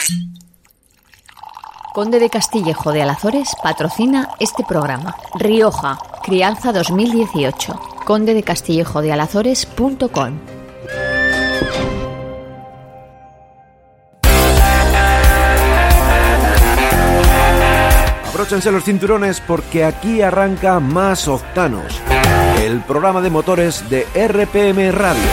Conde de Castillejo de Alazores patrocina este programa. Rioja, Crianza 2018. condedecastillejodealazores.com. Abróchense los cinturones porque aquí arranca Más Octanos, el programa de motores de RPM Radio.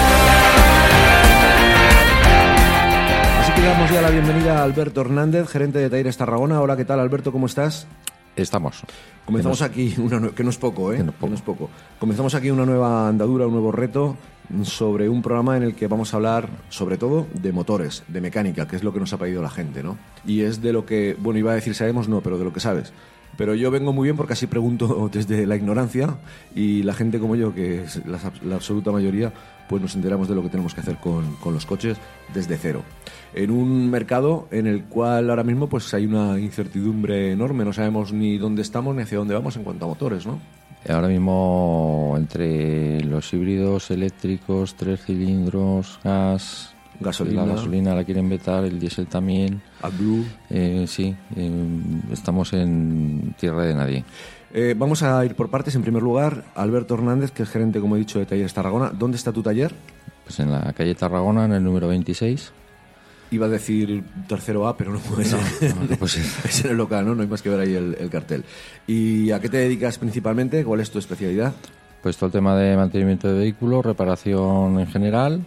Así que damos ya la bienvenida a Alberto Hernández, gerente de Talleres Tarragona. Hola, ¿qué tal, Alberto? ¿Cómo estás? Estamos. Comenzamos aquí, que no es poco, ¿eh? Que no es poco. Comenzamos aquí una nueva andadura, un nuevo reto sobre un programa en el que vamos a hablar, sobre todo, de motores, de mecánica, que es lo que nos ha pedido la gente, ¿no? Y es de lo que, bueno, iba a decir sabemos, no, pero de lo que sabes. Pero yo vengo muy bien porque así pregunto desde la ignorancia y la gente como yo, que es la absoluta mayoría, pues nos enteramos de lo que tenemos que hacer con los coches desde cero. En un mercado en el cual ahora mismo pues hay una incertidumbre enorme, no sabemos ni dónde estamos ni hacia dónde vamos en cuanto a motores, ¿no? Ahora mismo entre los híbridos eléctricos, 3 cilindros, gas, gasolina. La gasolina la quieren vetar, el diésel también. AdBlue. Sí, estamos en tierra de nadie. Vamos a ir por partes. En primer lugar, Alberto Hernández, que es gerente, como he dicho, de Talleres Tarragona. ¿Dónde está tu taller? Pues en la calle Tarragona, en el número 26. Iba a decir tercero A, pero no puede ser. No puede ser. Es en el local, ¿no? No hay más que ver ahí el cartel. ¿Y a qué te dedicas principalmente? ¿Cuál es tu especialidad? Pues todo el tema de mantenimiento de vehículos, reparación en general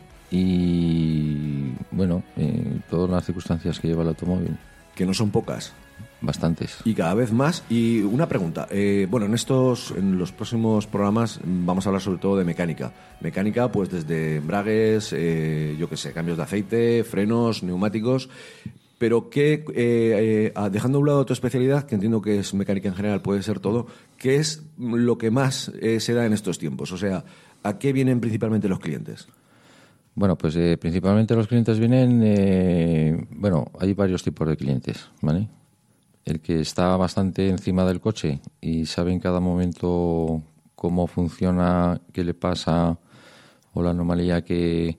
y, bueno, todas las circunstancias que lleva el automóvil. Que no son pocas. Bastantes. Y cada vez más. Y una pregunta. Bueno, en los próximos programas vamos a hablar sobre todo de mecánica. Mecánica, pues desde embragues, yo qué sé, cambios de aceite, frenos, neumáticos. Pero dejando a un lado tu especialidad, que entiendo que es mecánica en general, puede ser todo, ¿qué es lo que más se da en estos tiempos? O sea, ¿a qué vienen principalmente los clientes? Bueno, pues principalmente los clientes vienen... bueno, hay varios tipos de clientes, ¿vale? El que está bastante encima del coche y sabe en cada momento cómo funciona, qué le pasa o la anomalía que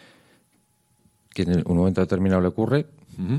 en un momento determinado le ocurre. Uh-huh.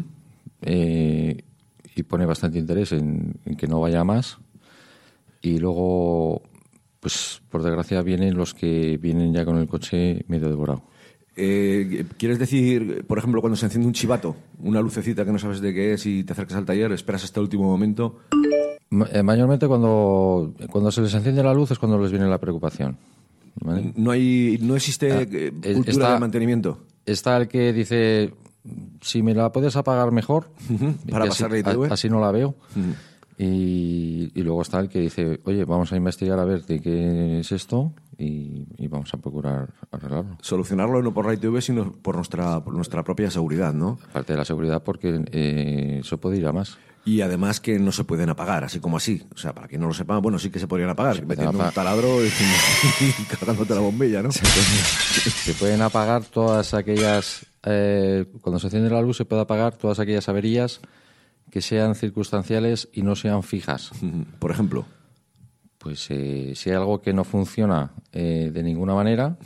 Y pone bastante interés en que no vaya más. Y luego, pues por desgracia, vienen los que vienen ya con el coche medio devorado. ¿Quieres decir, por ejemplo, cuando se enciende un chivato, una lucecita que no sabes de qué es y te acercas al taller, esperas hasta el último momento? Mayormente cuando se les enciende la luz es cuando les viene la preocupación, ¿vale? No existe cultura de mantenimiento. Está el que dice, si me la puedes apagar mejor, para pasarle ITV. Así no la veo. Y luego está el que dice, oye, vamos a investigar a ver de qué es esto y vamos a procurar arreglarlo. Solucionarlo no por la ITV, sino por nuestra propia seguridad, ¿no? Aparte de la seguridad, porque eso puede ir a más. Y además que no se pueden apagar, así como así. O sea, para quien no lo sepa, bueno, sí que se podrían apagar, metiendo un taladro y cargándote la bombilla, ¿no? Se pueden apagar todas aquellas... cuando se enciende la luz se puede apagar todas aquellas averías que sean circunstanciales y no sean fijas. Por ejemplo, pues si hay algo que no funciona de ninguna manera,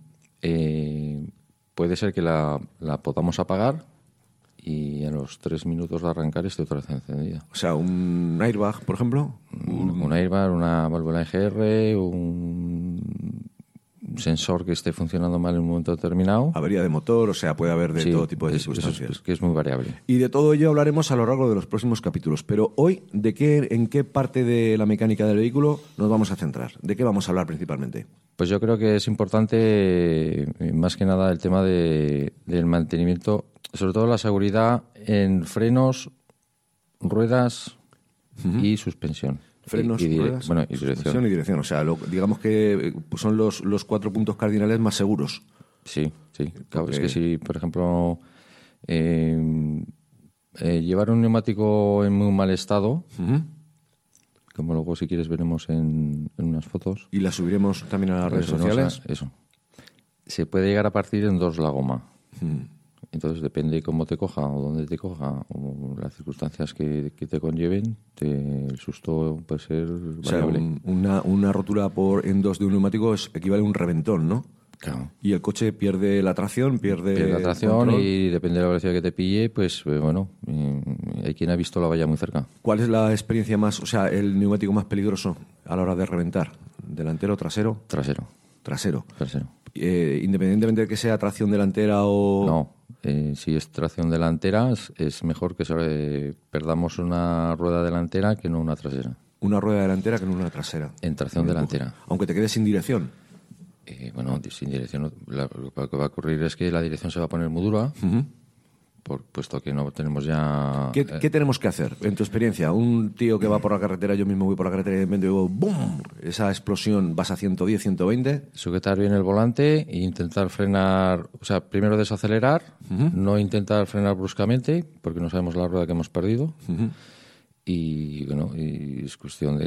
puede ser que la podamos apagar y a los 3 minutos de arrancar esté otra vez encendida. O sea, un airbag, por ejemplo. Un airbag, una válvula EGR, un sensor que esté funcionando mal en un momento determinado. Avería de motor, o sea, puede haber de todo tipo de circunstancias. Es que es muy variable. Y de todo ello hablaremos a lo largo de los próximos capítulos. Pero hoy, ¿en qué parte de la mecánica del vehículo nos vamos a centrar? ¿De qué vamos a hablar principalmente? Pues yo creo que es importante, más que nada, el tema del mantenimiento, sobre todo la seguridad en frenos, ruedas y suspensión. Frenos, ruedas, suspensión y dirección. O sea, digamos que son los 4 puntos cardinales más seguros. Sí. Claro, es que si, por ejemplo, llevar un neumático en muy mal estado, como luego si quieres veremos en unas fotos. Y las subiremos también a las redes sociales. Eso. Se puede llegar a partir en 2 la goma. Entonces depende cómo te coja o dónde te coja o las circunstancias que te conlleven, el susto puede ser variable. O sea, una rotura en 2 de un neumático equivale a un reventón, ¿no? Claro. Y el coche pierde la tracción, Pierde la tracción control. y depende de la velocidad que te pille, pues bueno, hay quien ha visto la valla muy cerca. ¿Cuál es la experiencia más, o sea, el neumático más peligroso a la hora de reventar? ¿Delantero, trasero? Trasero. Trasero. Trasero. Independientemente de que sea tracción delantera o... No, si es tracción delantera es mejor que perdamos una rueda delantera que no una trasera. Una rueda delantera que no una trasera. En tracción delantera. Aunque te quedes sin dirección. Bueno, sin dirección, lo que va a ocurrir es que la dirección se va a poner muy dura, puesto que no tenemos ya... ¿Qué tenemos que hacer, en tu experiencia? Un tío que va por la carretera, yo mismo voy por la carretera y de repente digo, ¡bum! Esa explosión, vas a 110, 120... Sujetar bien el volante e intentar frenar, o sea, primero desacelerar, no intentar frenar bruscamente, porque no sabemos la rueda que hemos perdido. Y bueno, y es cuestión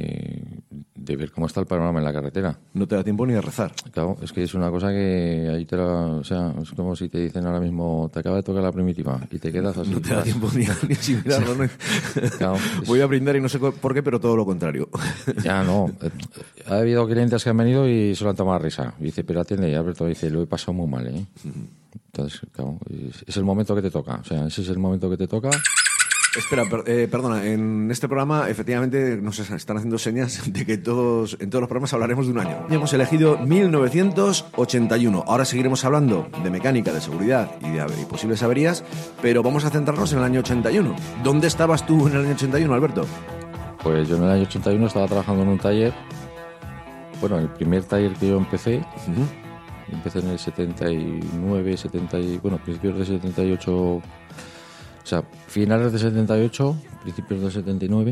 de ver cómo está el panorama en la carretera. No te da tiempo ni de rezar. Claro, es que es una cosa que ahí o sea, es como si te dicen ahora mismo, te acaba de tocar la primitiva y te quedas así. No te da tiempo ni así mirarlo, ¿no? Claro, Voy a brindar y no sé por qué, pero todo lo contrario. Ya no. Ha habido clientes que han venido y se lo han tomado a risa. Y dice, pero atiende, y Alberto dice, lo he pasado muy mal, ¿eh? Entonces, claro, es el momento que te toca. O sea, ese es el momento que te toca. Espera, perdona, en este programa efectivamente nos están haciendo señas de que en todos los programas hablaremos de un año. Hemos elegido 1981. Ahora seguiremos hablando de mecánica, de seguridad y de posibles averías, pero vamos a centrarnos en el año 81. ¿Dónde estabas tú en el año 81, Alberto? Pues yo en el año 81 estaba trabajando en un taller. Bueno, el primer taller que yo empecé, empecé en el 79, bueno, principios de 78... O sea, finales de 78, principios de 79,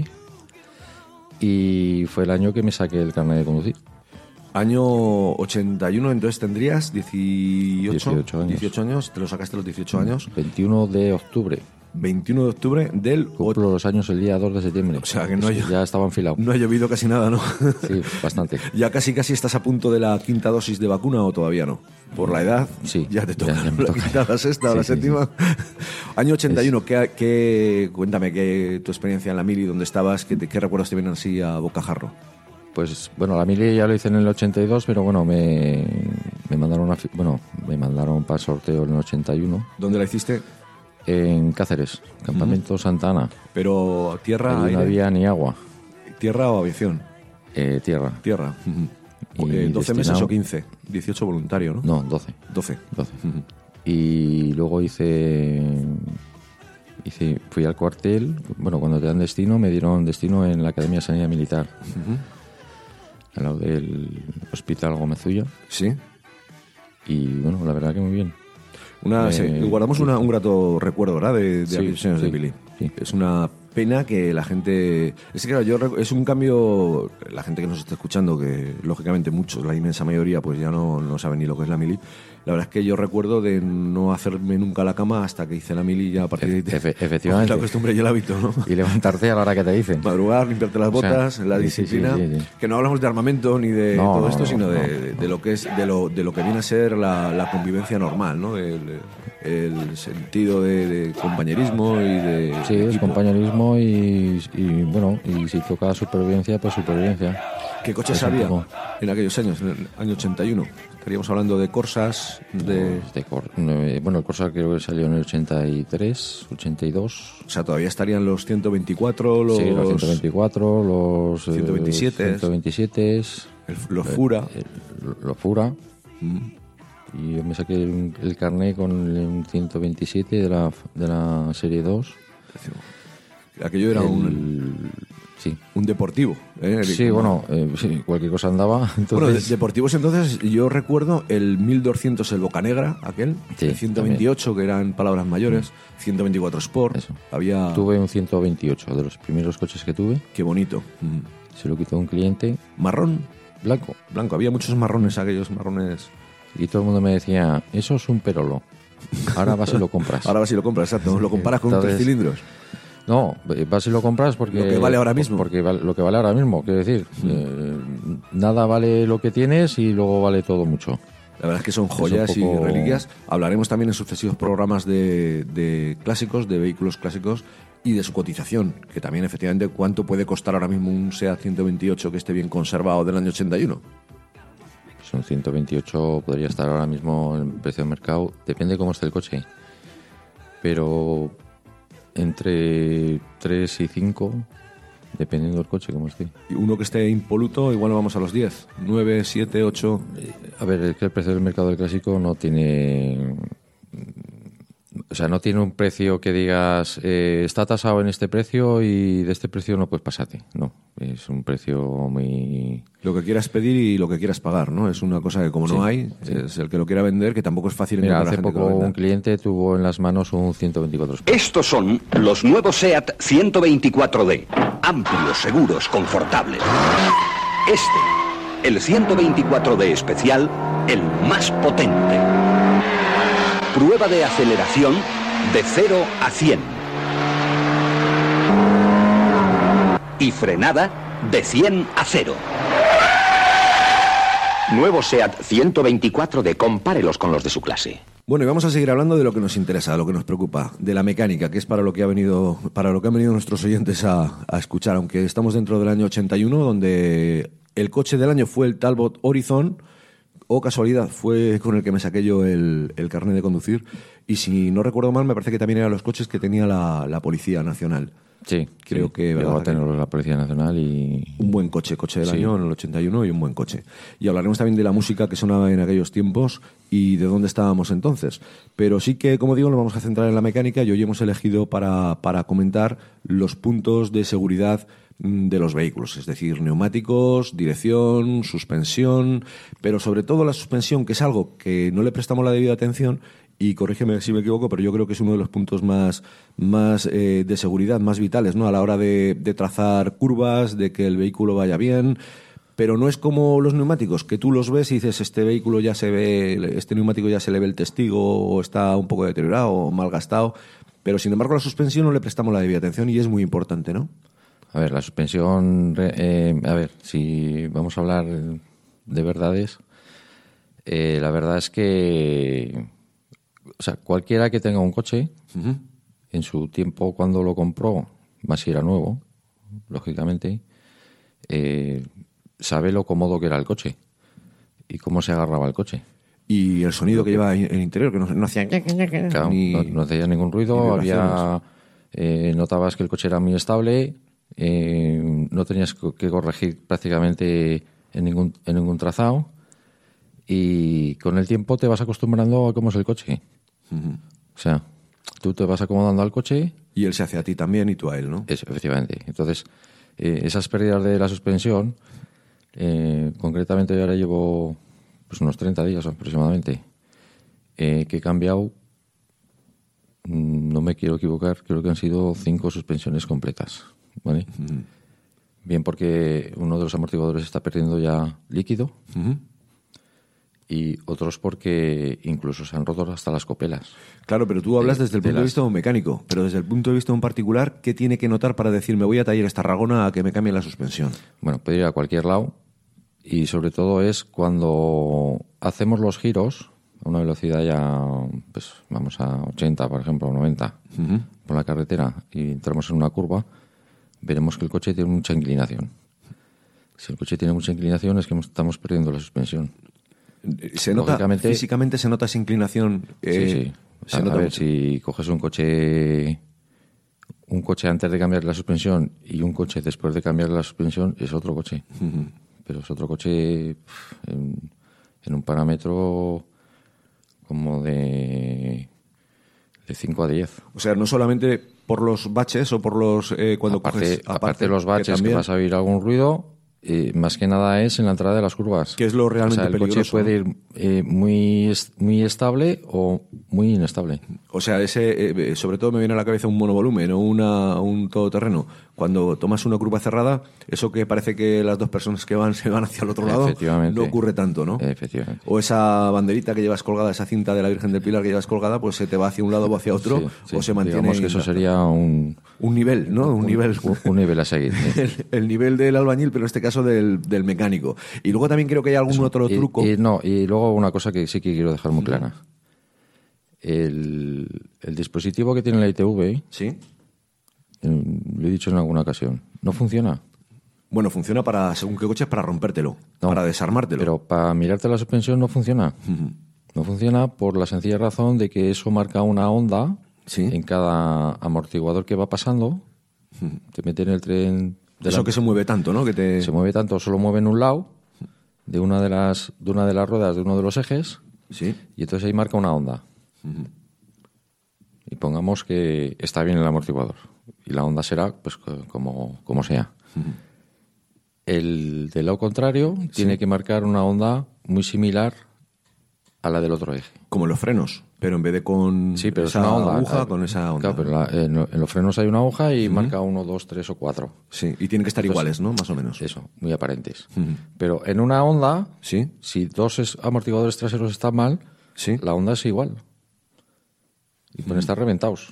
y fue el año que me saqué el carnet de conducir. Año 81, entonces tendrías 18 años. 18 años, te lo sacaste a los 18 años. 21 de octubre. 21 de octubre del... Cumplo los años el día 2 de septiembre. O sea, que no ya estaba enfilado. No ha llovido casi nada, ¿no? Sí, bastante. ¿Ya casi estás a punto de la quinta dosis de vacuna o todavía no? Por la edad, sí, ya te toca. Ya me toca. Quinta, la sexta o la séptima. Sí. Año 81, cuéntame tu experiencia en la mili, dónde estabas, qué recuerdos te vienen así a bocajarro. Pues bueno, la mili ya lo hice en el 82, pero bueno, me mandaron para sorteo en el 81. ¿Dónde la hiciste? En Cáceres, Campamento Santa Ana. ¿Pero tierra, aire? No había ni agua. ¿Tierra o aviación? Tierra. Tierra. 12 meses o 15. 18 voluntario, ¿no? No, 12. 12. Y luego fui al cuartel. Bueno, cuando te dan destino, me dieron destino en la Academia de Sanidad Militar. Al lado del Hospital Gómez Ulla. Sí. Y bueno, la verdad que muy bien. Guardamos un grato recuerdo, ¿verdad? De aquellos años de Billy. Sí. Es una pena que la gente... Es que claro, es un cambio... La gente que nos está escuchando, que lógicamente muchos, la inmensa mayoría, pues ya no saben ni lo que es la mili. La verdad es que yo recuerdo de no hacerme nunca la cama hasta que hice la mili, ya a partir de ahí... Efectivamente. La costumbre y el hábito, ¿no? Y levantarte a la hora que te dicen. Madrugar, limpiarte las botas, la disciplina. Sí. Que no hablamos de armamento ni de todo esto, sino de lo que es de lo que viene a ser la convivencia normal, ¿no? El sentido de compañerismo y de... Sí, es compañerismo y bueno, y si toca supervivencia, pues supervivencia. ¿Qué coches había en aquellos años, en el año 81? Estaríamos hablando de Corsas, bueno, el Corsa creo que salió en el 83, 82. O sea, todavía estarían los 124, Sí, los 124, los 127. 127. Los Fura. Los Fura. Y yo me saqué el carnet con un 127 de la serie 2. Aquello era un deportivo. Sí, bueno, sí, cualquier cosa andaba. Entonces... Bueno, deportivos entonces, yo recuerdo el 1200, el Bocanegra, aquel, sí, el 128, también. Que eran palabras mayores, 124 Sport. Eso. Había... Tuve un 128, de los primeros coches que tuve. Qué bonito. Se lo quitó un cliente. ¿Marrón? Blanco. Había muchos marrones, aquellos marrones... Y todo el mundo me decía, eso es un Perolo. Ahora vas y lo compras. Ahora vas y lo compras, exacto. Lo comparas con 3 cilindros. No, vas y lo compras porque... Lo que vale ahora mismo. Porque lo que vale ahora mismo, quiero decir. Nada vale lo que tienes y luego vale todo mucho. La verdad es que son joyas y reliquias. Hablaremos también en sucesivos programas de clásicos, de vehículos clásicos y de su cotización, que también efectivamente cuánto puede costar ahora mismo un SEAT 128 que esté bien conservado del año 81. Pues un 128 podría estar ahora mismo en precio de mercado, depende cómo esté el coche, pero entre 3 y 5, dependiendo del coche, como esté. Y uno que esté impoluto, igual vamos a los 10, 9, 7, 8... A ver, es que el precio del mercado del clásico no tiene... O sea, no tiene un precio que digas, está tasado en este precio y de este precio no puedes pasarte. No, es un precio muy... Lo que quieras pedir y lo que quieras pagar, ¿no? Es una cosa que como no hay, es el que lo quiera vender, que tampoco es fácil Mira, encontrar hace gente poco que lo venda. un cliente tuvo en las manos un 124. Estos son los nuevos SEAT 124D. Amplios, seguros, confortables. El 124D especial, el más potente. Prueba de aceleración de 0 a 100. Y frenada de 100 a 0. Nuevo SEAT 124D, compárelos con los de su clase. Bueno, y vamos a seguir hablando de lo que nos interesa, de lo que nos preocupa, de la mecánica, que es para lo que han venido nuestros oyentes a escuchar, aunque estamos dentro del año 81, donde el coche del año fue el Talbot Horizon, o casualidad, fue con el que me saqué yo el carnet de conducir, y si no recuerdo mal, me parece que también eran los coches que tenía la Policía Nacional. Sí, creo que llegó a tenerlo la Policía Nacional y... Un buen coche del año en el 81 y un buen coche. Y hablaremos también de la música que sonaba en aquellos tiempos y de dónde estábamos entonces. Pero sí que, como digo, nos vamos a centrar en la mecánica y hoy hemos elegido para comentar los puntos de seguridad de los vehículos, es decir, neumáticos, dirección, suspensión, pero sobre todo la suspensión, que es algo que no le prestamos la debida atención. Y corrígeme si me equivoco, pero yo creo que es uno de los puntos más de seguridad, más vitales, ¿no? A la hora de trazar curvas, de que el vehículo vaya bien. Pero no es como los neumáticos, que tú los ves y dices, este vehículo ya se ve, este neumático ya se le ve el testigo, o está un poco deteriorado o mal gastado. Pero sin embargo, la suspensión no le prestamos la debida atención y es muy importante, ¿no? A ver, la suspensión, a ver, si vamos a hablar de verdades, la verdad es que... O sea, cualquiera que tenga un coche, en su tiempo cuando lo compró, más si era nuevo, lógicamente, sabe lo cómodo que era el coche y cómo se agarraba el coche. Y el sonido que lleva en el interior, que no hacía... Claro, no hacía ningún ruido, notabas que el coche era muy estable, no tenías que corregir prácticamente en ningún trazado y con el tiempo te vas acostumbrando a cómo es el coche. O sea, tú te vas acomodando al coche... Y él se hace a ti también y tú a él, ¿no? Eso, efectivamente. Entonces, esas pérdidas de la suspensión, concretamente yo ahora llevo pues unos 30 días aproximadamente, que he cambiado, no me quiero equivocar, creo que han sido 5 suspensiones completas, ¿vale? Bien porque uno de los amortiguadores está perdiendo ya líquido, y otros porque incluso se han roto hasta las copelas. Claro, pero tú hablas desde el punto de vista de un mecánico, pero desde el punto de vista de un particular, ¿qué tiene que notar para decir me voy a Talleres Tarragona a que me cambien la suspensión? Bueno, puede ir a cualquier lado y sobre todo es cuando hacemos los giros a una velocidad ya, pues vamos a 80, por ejemplo, 90 por la carretera y entramos en una curva, veremos que el coche tiene mucha inclinación. Si el coche tiene mucha inclinación es que estamos perdiendo la suspensión. ¿Se nota, físicamente se nota esa inclinación? Sí. A ver, si coges un coche antes de cambiar la suspensión y un coche después de cambiar la suspensión, es otro coche. Pero es otro coche en un parámetro como de 5 a 10. O sea, no solamente por los baches o por los... aparte de los baches, que vas a oír algún ruido... más que nada es en la entrada de las curvas. Que es lo realmente peligroso. El coche puede ir muy estable o muy inestable. O sea, sobre todo me viene a la cabeza un monovolumen o un todoterreno. Cuando tomas una curva cerrada, eso que parece que las dos personas que se van hacia el otro lado, no ocurre tanto, ¿no? Efectivamente. O esa banderita que llevas colgada, esa cinta de la Virgen del Pilar que llevas colgada, pues se te va hacia un lado o hacia otro, o se mantiene... Digamos que eso sería un nivel, ¿no? Un nivel a seguir. El nivel del albañil, pero en este caso del mecánico. Y luego también creo que hay algún otro truco. Y luego una cosa que sí que quiero dejar muy clara. El dispositivo que tiene la ITV, ¿sí? Lo he dicho en alguna ocasión, no funciona. Bueno, funciona para, según qué coches, para rompértelo, No, para desarmártelo. Pero para mirarte la suspensión no funciona. No funciona por la sencilla razón de que eso marca una onda en cada amortiguador que va pasando. Te mete en el tren... Eso que se mueve tanto, ¿no? Se mueve tanto, solo mueve en un lado de una de las ruedas de uno de los ejes. Sí. Y entonces ahí marca una onda. Y pongamos que está bien el amortiguador. Y la onda será pues como sea. El del lado contrario tiene que marcar una onda muy similar a la del otro eje. Como los frenos, pero en vez de con pero esa es una onda, aguja, con esa onda. Claro, pero en los frenos hay una aguja y marca 1, 2, 3 o 4. Sí, y tienen que estar iguales, ¿no? Más o menos. Eso, muy aparentes. Pero en una onda, si dos amortiguadores traseros están mal, la onda es igual. Y pueden estar reventados.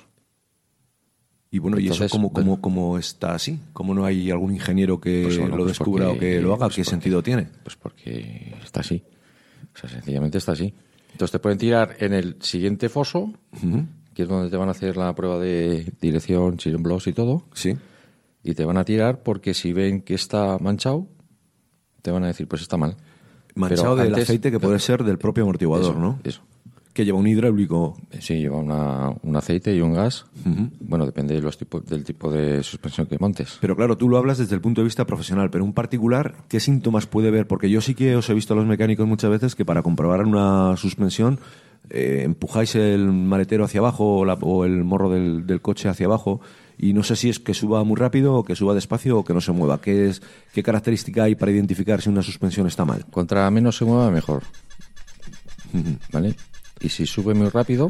Y bueno, entonces, ¿y eso cómo está así? ¿Cómo no hay algún ingeniero que lo descubra o que lo haga? ¿Qué sentido tiene? Pues porque está así. O sea, sencillamente está así. Entonces te pueden tirar en el siguiente foso, que es donde te van a hacer la prueba de dirección, blows y todo. Sí. Y te van a tirar porque si ven que está manchado, te van a decir, pues está mal. Manchado del aceite que puede ser del propio amortiguador, eso, ¿no? Eso. Que lleva un hidráulico. Sí, lleva un aceite y un gas. Bueno, depende del tipo de suspensión que montes. Pero claro, tú lo hablas desde el punto de vista profesional, pero un particular, ¿qué síntomas puede ver? Porque yo sí que os he visto a los mecánicos muchas veces que para comprobar una suspensión empujáis el maletero hacia abajo o el morro del coche hacia abajo y no sé si es que suba muy rápido o que suba despacio o que no se mueva. ¿Qué característica hay para identificar si una suspensión está mal? Contra menos se mueva, mejor. ¿Vale? Y si sube muy rápido,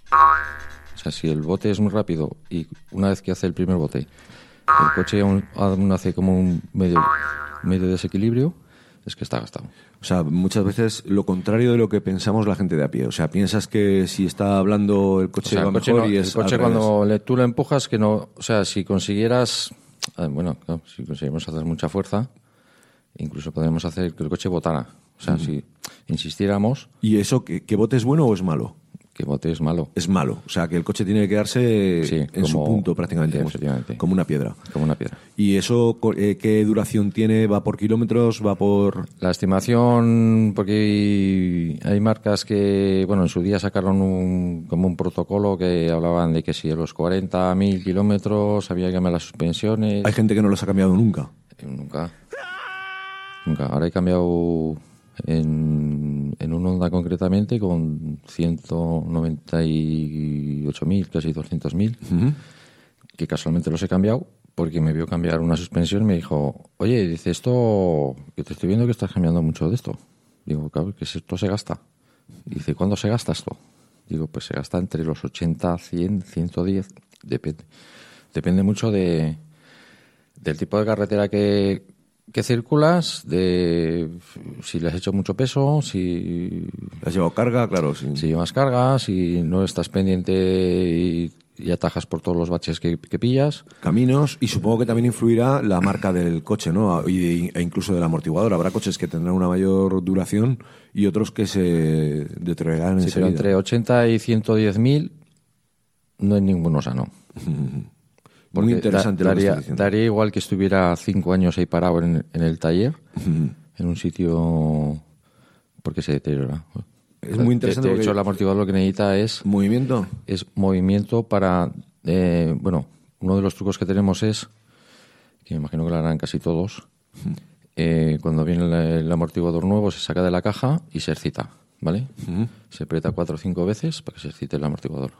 o sea, si el bote es muy rápido y una vez que hace el primer bote, el coche aún hace como un medio desequilibrio, es que está gastado. O sea, muchas veces lo contrario de lo que pensamos la gente de a pie. O sea, piensas que si está hablando el coche va mejor y es el coche cuando tú lo empujas, que no... O sea, si consiguieras... Bueno, claro, si conseguimos hacer mucha fuerza, incluso podemos hacer que el coche botara. O sea, si insistiéramos... ¿Y eso, qué bote es bueno o es malo? Que bote es malo. Es malo. O sea, que el coche tiene que quedarse en su punto prácticamente. Como una piedra. Como una piedra. ¿Y eso qué duración tiene? ¿Va por kilómetros? ¿Va por...? La estimación, porque hay marcas que, bueno, en su día sacaron como un protocolo que hablaban de que si a los 40.000 kilómetros había que cambiar las suspensiones. Hay gente que no los ha cambiado nunca. Nunca. Ahora he cambiado... En un Honda concretamente con 198.000, casi 200.000, que casualmente los he cambiado porque me vio cambiar una suspensión y me dijo, oye, dice, esto, que te estoy viendo que estás cambiando mucho de esto. Digo, claro, que esto se gasta. Y dice, ¿cuándo se gasta esto? Digo, pues se gasta entre los 80, 100, 110, depende. Depende mucho del tipo de carretera que circulas, de si le has hecho mucho peso, si has llevado carga, claro, sí. Si llevas carga, si no estás pendiente y atajas por todos los baches que pillas. Caminos, y supongo que también influirá la marca del coche, ¿no? E incluso del amortiguador. Habrá coches que tendrán una mayor duración y otros que se deteriorarán enseguida. Pero entre 80 y 110.000 no hay ninguno sano. Porque muy interesante daría igual que estuviera 5 años ahí parado en el taller, en un sitio, porque se deteriora. Es muy interesante. De hecho, el amortiguador lo que necesita es... ¿Movimiento? Es movimiento para... bueno, uno de los trucos que tenemos es, que me imagino que lo harán casi todos, cuando viene el amortiguador nuevo se saca de la caja y se excita, ¿vale? Se aprieta 4 o 5 veces para que se excite el amortiguador.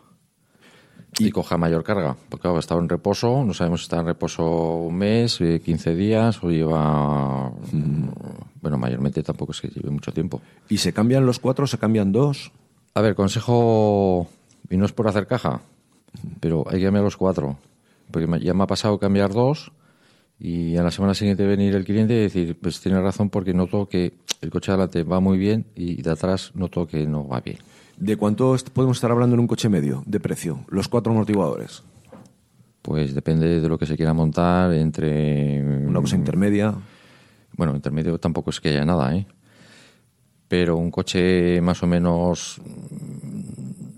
Y coja mayor carga, porque claro, ha estado en reposo, no sabemos si está en reposo un mes, 15 días o lleva... Bueno, mayormente tampoco es que lleve mucho tiempo. ¿Y se cambian los 4, se cambian 2? A ver, consejo, y no es por hacer caja, pero hay que cambiar los 4, porque ya me ha pasado cambiar 2 y a la semana siguiente venir el cliente y decir, pues tiene razón porque noto que el coche de adelante va muy bien y de atrás noto que no va bien. ¿De cuánto podemos estar hablando en un coche medio de precio? Los 4 amortiguadores. Pues depende de lo que se quiera montar, entre... Una cosa intermedia. Bueno, intermedio tampoco es que haya nada, ¿eh? Pero un coche más o menos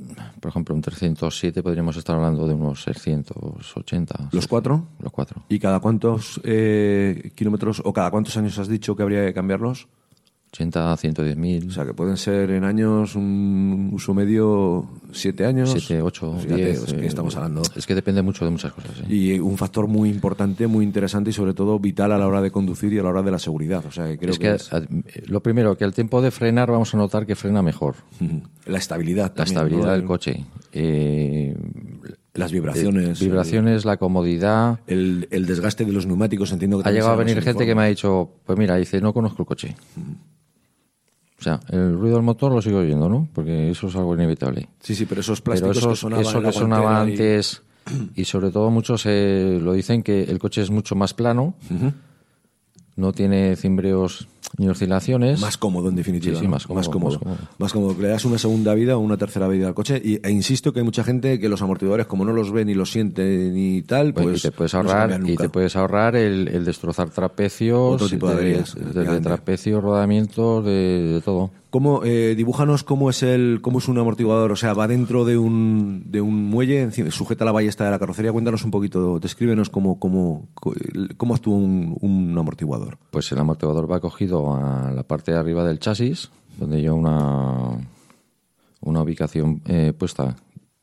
Por ejemplo, un 307 podríamos estar hablando de unos 680. ¿Los 4? Los 4. ¿Y cada cuántos kilómetros o cada cuántos años has dicho que habría que cambiarlos? 80, 110.000. O sea, que pueden ser en años un uso medio 7 años. 7, 8, Fíjate, 10. es que estamos hablando. Es que depende mucho de muchas cosas. Y un factor muy importante, muy interesante y sobre todo vital a la hora de conducir y a la hora de la seguridad. O sea, que creo que lo primero, que al tiempo de frenar vamos a notar que frena mejor. La estabilidad La también, estabilidad ¿no? del coche. Las vibraciones. Vibraciones, la comodidad. El desgaste de los neumáticos, entiendo que Ha también llegado a será venir más gente que me ha dicho, pues mira, dice, no conozco el coche. O sea, el ruido del motor lo sigo oyendo, ¿no? Porque eso es algo inevitable. Sí, pero esos Pero plásticos que sonaban eso en la que sonaba guantera antes, y sobre todo muchos lo dicen que el coche es mucho más plano, no tiene cimbreos ni oscilaciones. Más cómodo, en definitiva. Sí, sí, ¿no? más cómodo. Más cómodo. Que le das una segunda vida o una tercera vida al coche. E insisto que hay mucha gente que los amortiguadores, como no los ve ni los siente ni tal, pues y te puedes no se ahorrar, cambian nunca. el destrozar trapecios, Otro tipo de averías, de trapecios, rodamientos, de todo. Dibújanos cómo es un amortiguador. O sea, va dentro de un muelle, sujeta la ballesta de la carrocería. Cuéntanos un poquito, descríbenos cómo actúa un amortiguador. Pues el amortiguador va cogido a la parte de arriba del chasis, donde lleva una ubicación puesta.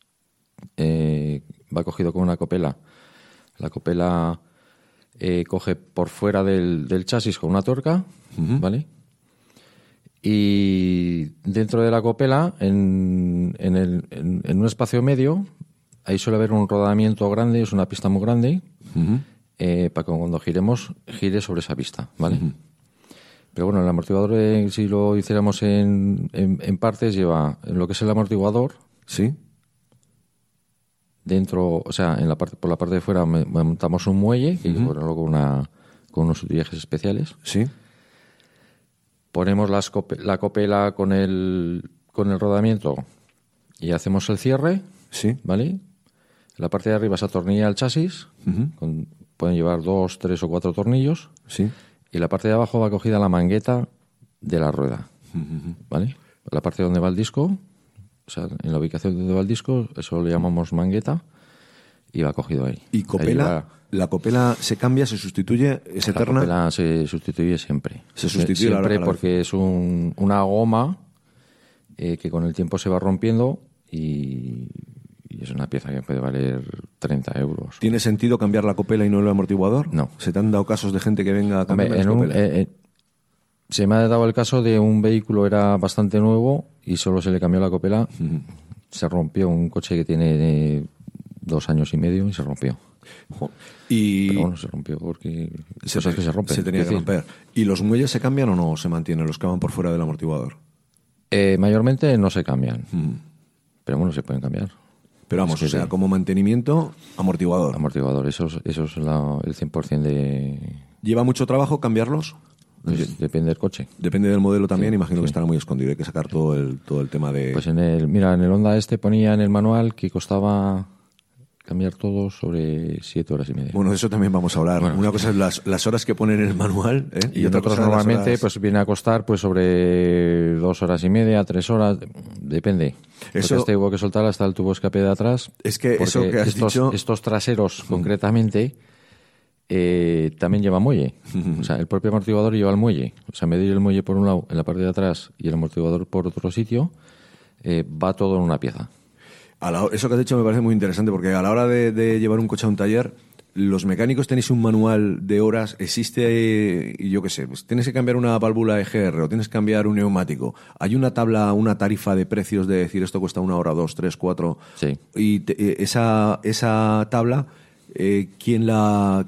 Va cogido con una copela. La copela coge por fuera del chasis con una tuerca, ¿vale? Y dentro de la copela, en un espacio medio, ahí suele haber un rodamiento grande, es una pista muy grande, para que cuando giremos, gire sobre esa pista, ¿vale? Pero bueno, el amortiguador, si lo hiciéramos en partes, lleva lo que es el amortiguador. Sí. Dentro, o sea, por la parte de fuera montamos un muelle, que hay que ponerlo con unos utillajes especiales. Sí. Ponemos la copela con el rodamiento y hacemos el cierre. Sí. ¿Vale? La parte de arriba se atornilla el chasis. Pueden llevar 2, 3 o 4 tornillos. Sí. Y la parte de abajo va cogida la mangueta de la rueda. ¿Vale? La parte donde va el disco, o sea, en la ubicación donde va el disco, eso le llamamos mangueta y va cogido ahí. ¿Y copela? ¿La copela se cambia, se sustituye, es eterna? La copela se sustituye siempre. Se sustituye siempre a la porque es una goma que con el tiempo se va rompiendo y es una pieza que puede valer 30 euros. ¿Tiene sentido cambiar la copela y no el amortiguador? No. ¿Se te han dado casos de gente que venga a cambiar la copela? Se me ha dado el caso de un vehículo, era bastante nuevo y solo se le cambió la copela. Se rompió un coche que tiene 2 años y medio y se rompió. Pero bueno, se rompió porque cosas que se rompen. Se tenía que romper. ¿Y los muelles se cambian o no se mantienen, los que van por fuera del amortiguador? Mayormente no se cambian. Pero bueno, se pueden cambiar. Pero vamos, o sea, como mantenimiento, amortiguador. Amortiguador, eso es el 100% de... ¿Lleva mucho trabajo cambiarlos? Pues depende del coche. Depende del modelo también, Sí, imagino que sí. estará muy escondido. Hay que sacar todo el tema de... Pues en el Honda ponía en el manual que costaba cambiar todo sobre 7 horas y media. Bueno, de eso también vamos a hablar. Bueno, una cosa es las horas que ponen en el manual, ¿eh? Y otra cosa son las normalmente horas... pues viene a costar pues sobre 2 horas y media, 3 horas, depende. Eso- Porque hubo que soltar hasta el tubo escape de atrás. Es que porque eso que has dicho... estos traseros concretamente también lleva muelle. O sea, el propio amortiguador lleva el muelle. O sea, medir el muelle por un lado en la parte de atrás y el amortiguador por otro sitio, va todo en una pieza. Eso que has dicho me parece muy interesante porque a la hora de llevar un coche a un taller, los mecánicos tenéis un manual de horas, existe, yo qué sé, pues tienes que cambiar una válvula EGR o tienes que cambiar un neumático. Hay una tabla, una tarifa de precios de decir esto cuesta 1 hora, 2, 3, 4. Sí. Y esa tabla, ¿quién la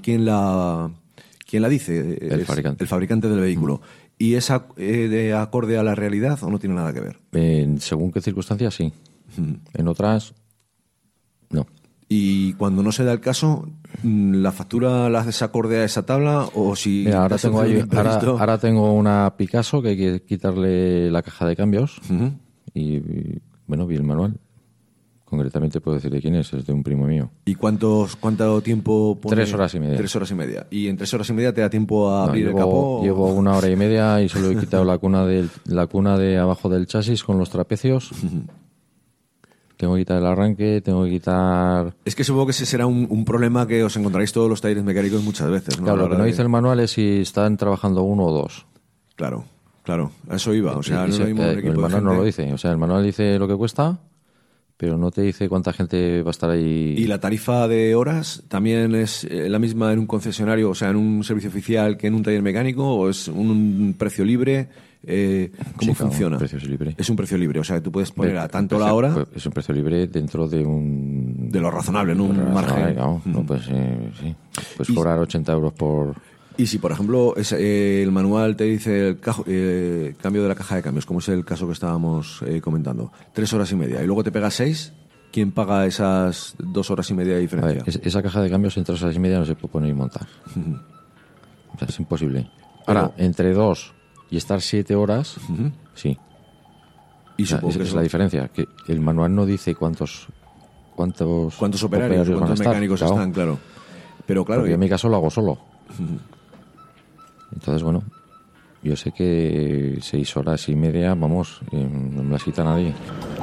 dice? El fabricante. El fabricante del vehículo. ¿Y es de acorde a la realidad o no tiene nada que ver? Según qué circunstancias, sí. En otras, no. Y cuando no se da el caso, ¿la factura la haces acorde a esa tabla o si... Mira, ahora te hace un imprevisto? ahora tengo una Picasso que hay que quitarle la caja de cambios y bueno, vi el manual. Concretamente puedo decir de quién es de un primo mío. ¿Y cuánto tiempo pone? 3 horas y media. 3 horas y media. ¿Y en 3 horas y media te da tiempo a No, abrir el capó? Llevo 1 hora y media y solo he quitado la cuna de abajo del chasis con los trapecios. tengo que quitar el arranque, tengo que quitar... Es que supongo que ese será un problema que os encontraréis todos los talleres mecánicos muchas veces, ¿no? Claro, lo que no dice el manual es si están trabajando uno o dos. Claro, a eso iba. O sea, no es lo mismo un equipo el manual de gente... no lo dice. O sea, el manual dice lo que cuesta, pero no te dice cuánta gente va a estar ahí. ¿Y la tarifa de horas también es la misma en un concesionario, o sea, en un servicio oficial que en un taller mecánico, o es un precio libre? ¿Cómo funciona? Precio es libre. Es un precio libre, o sea, tú puedes poner a tanto la hora... Es un precio libre dentro de un... De lo razonable, ¿no? Un margen. No, pues sí. Puedes cobrar 80 euros por... Y si, por ejemplo, el manual te dice el cambio de la caja de cambios, como es el caso que estábamos comentando, 3 horas y media, y luego te pega 6, ¿quién paga esas 2 horas y media de diferencia? A ver, esa caja de cambios en 3 horas y media no se puede poner y montar. O sea, es imposible. Ahora, entre 2 y estar 7 horas, sí. Y o sea, supongo que es la diferencia, que el manual no dice cuántos operarios, cuántos mecánicos están, claro. Pero claro, porque en mi caso lo hago solo. Entonces, bueno, yo sé que 6 horas y media, vamos, no me las quita nadie.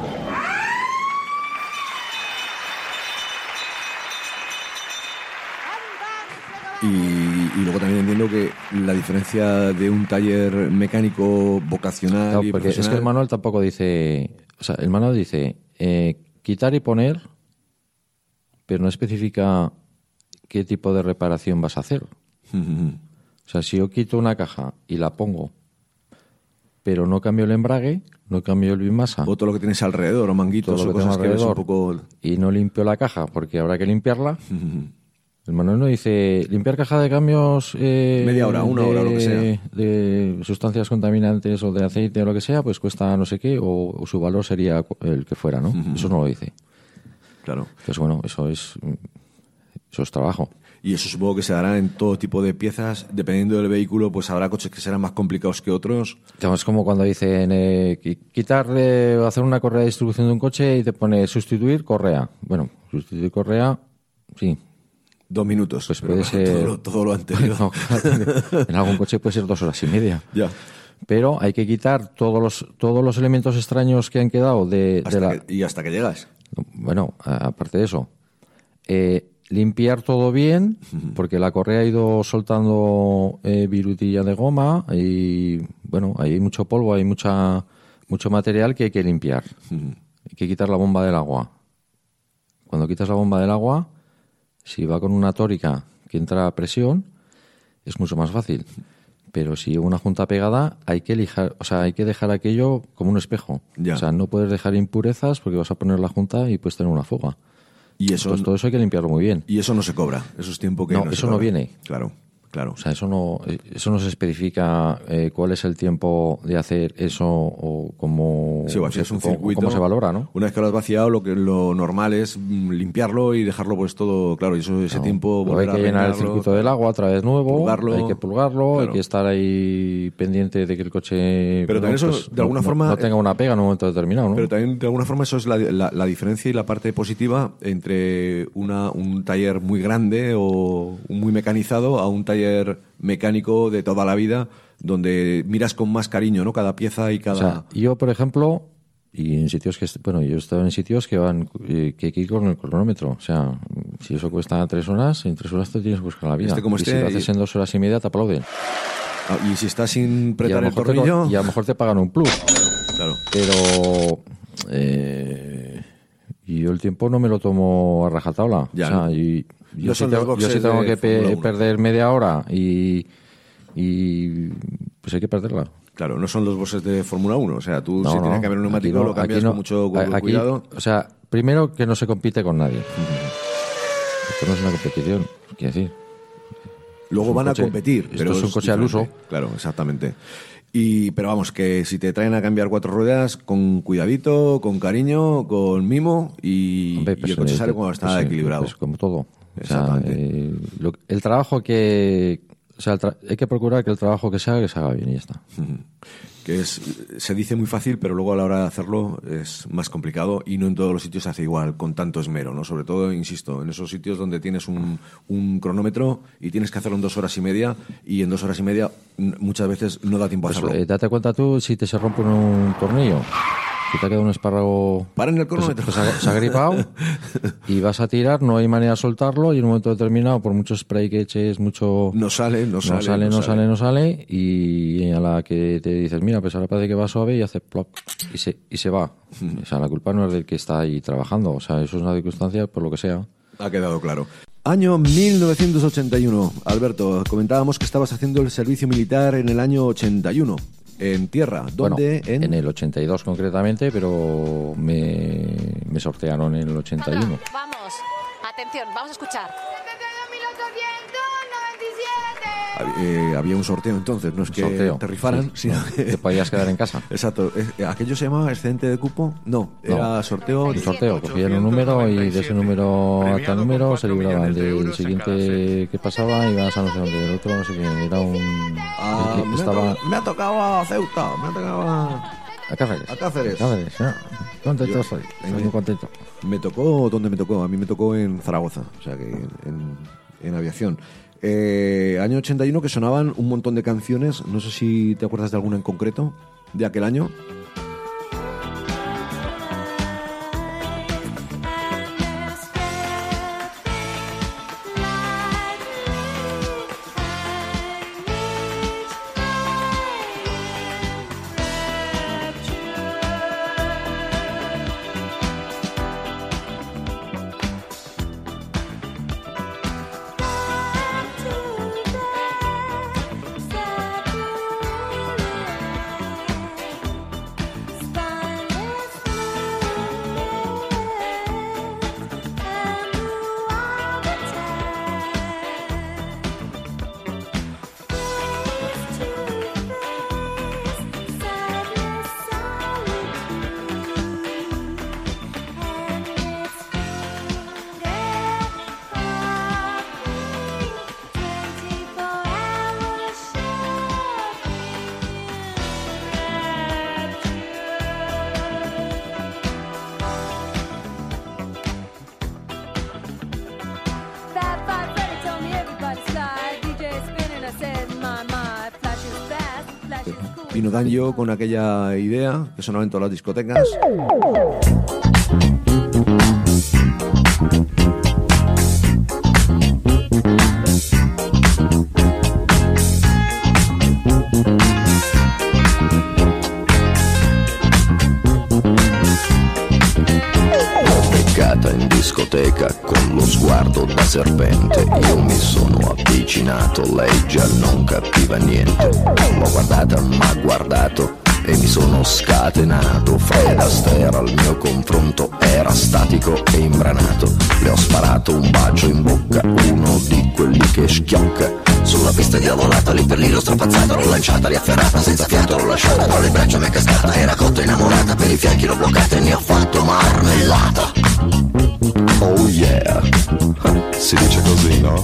Y luego también entiendo que la diferencia de un taller mecánico vocacional Claro, y porque profesional... es que el manual tampoco dice... O sea, el manual dice quitar y poner, pero no especifica qué tipo de reparación vas a hacer. O sea, si yo quito una caja y la pongo, pero no cambio el embrague, no cambio el bimasa... O todo lo que tienes alrededor, o manguitos, o cosas que ves un poco... Y no limpio la caja porque habrá que limpiarla... El manual no dice limpiar caja de cambios... media hora, una hora, lo que sea. De sustancias contaminantes o de aceite o lo que sea, pues cuesta no sé qué, o su valor sería el que fuera, ¿no? Eso no lo dice. Claro. Entonces, bueno, eso es trabajo. Y eso supongo que se dará en todo tipo de piezas. Dependiendo del vehículo, pues habrá coches que serán más complicados que otros. Es como cuando dicen hacer una correa de distribución de un coche y te pone sustituir correa. Bueno, sustituir correa, sí. 2 minutos. Pues puede ser... Todo lo anterior. No, en algún coche puede ser 2 horas y media. Ya. Pero hay que quitar todos los elementos extraños que han quedado ¿Y hasta que llegas? Bueno, aparte de eso, limpiar todo bien, porque la correa ha ido soltando virutilla de goma y, bueno, hay mucho polvo, hay mucho material que hay que limpiar. Hay que quitar la bomba del agua. Cuando quitas la bomba del agua, si va con una tórica que entra a presión, es mucho más fácil. Pero si una junta pegada, hay que dejar aquello como un espejo. Ya. O sea, no puedes dejar impurezas porque vas a poner la junta y puedes tener una fuga. Y eso, pues todo eso hay que limpiarlo muy bien. Y eso no se cobra. Eso es tiempo que no eso no viene. Claro. O sea, eso no se especifica cuál es el tiempo de hacer eso o cómo, es un circuito, cómo se valora, ¿no? Una vez que lo has vaciado, lo normal es limpiarlo y dejarlo pues todo, claro, y ese tiempo volver hay que llenar el circuito del agua otra vez nuevo, hay que purgarlo, claro. Hay que estar ahí pendiente de que el coche pero también eso, de alguna forma, no tenga una pega en un momento determinado, ¿no? Pero también de alguna forma eso es la diferencia y la parte positiva entre un taller muy grande o muy mecanizado a un taller mecánico de toda la vida, donde miras con más cariño, ¿no? Cada pieza y cada... O sea, yo, por ejemplo, y en sitios yo he estado en sitios que hay que ir con el cronómetro. O sea, si eso cuesta 3 horas, en 3 horas te tienes que buscar la vida. Como y si lo haces en 2 horas y media, te aplauden. Y si estás sin apretar el tornillo... Y a lo mejor te pagan un plus. Claro. Pero... y yo el tiempo no me lo tomo a rajatabla. Ya, o sea, y yo sí tengo que perder media hora y pues hay que perderla. Claro, no son los bosses de Fórmula 1. O sea, tú si tienes que haber un neumático lo cambias con mucho cuidado. O sea, primero que no se compite con nadie. Esto no es una competición, quiero decir. Luego van a competir. Esto es un coche al uso. Claro, exactamente. Pero vamos, que si te traen a cambiar 4 ruedas, con cuidadito, con cariño, con mimo y el coche sale cuando está equilibrado. Pues como todo. Exactamente. O sea, el trabajo que... O sea, hay que procurar que el trabajo que se haga bien y ya está. Que se dice muy fácil, pero luego a la hora de hacerlo es más complicado y no en todos los sitios se hace igual, con tanto esmero, ¿no? Sobre todo, insisto, en esos sitios donde tienes un cronómetro y tienes que hacerlo en 2 horas y media y en 2 horas y media muchas veces no da tiempo a hacerlo. Date cuenta tú si se rompe un tornillo. que te ha quedado un espárrago... Paren el cronómetro. Pues se ha gripado y vas a tirar, no hay manera de soltarlo y en un momento determinado, por mucho spray que eches, mucho... No sale. Y a la que te dices, mira, pues ahora parece que va suave y hace plop y se va. O sea, la culpa no es del que está ahí trabajando. O sea, eso es una circunstancia por lo que sea. Ha quedado claro. Año 1981. Alberto, comentábamos que estabas haciendo el servicio militar en el año 81. En tierra. ¿Dónde? Bueno, en el 82 concretamente, pero me sortearon en el 81. Vamos, atención, vamos a escuchar. Había un sorteo entonces, no es que te rifaran, sí, sino que te podías quedar en casa. Exacto. ¿Aquello se llama excedente de cupo? No, era sorteo. Un sorteo, cogían un número y de ese número a tal número se libraban del siguiente que pasaba y ibas a no sé dónde, del otro no sé qué, era un... Me ha tocado a Ceuta, me ha tocado a Cáceres. ¿No? Contento estoy muy contento. Me tocó, ¿dónde me tocó? A mí me tocó en Zaragoza, o sea que en aviación. Año 81, que sonaban un montón de canciones. No sé si te acuerdas de alguna en concreto de aquel año. Vino Danjo con aquella idea que sonaba en todas las discotecas. In discoteca con lo sguardo da serpente, io mi sono avvicinato, lei già non capiva niente, l'ho guardata, m'ha guardato e mi sono scatenato. Fred Astaire al mio confronto era statico e imbranato, le ho sparato un bacio in bocca, uno di quelli che schiocca. Sulla pista diavolata, lì per lì l'ho strappazzata, l'ho lanciata, riafferrata, senza fiato l'ho lasciata, tra le braccia m'è cascata, era cotta innamorata, per i fianchi l'ho bloccata e ne ho fatto marmellata. Oh yeah, si dice così, no?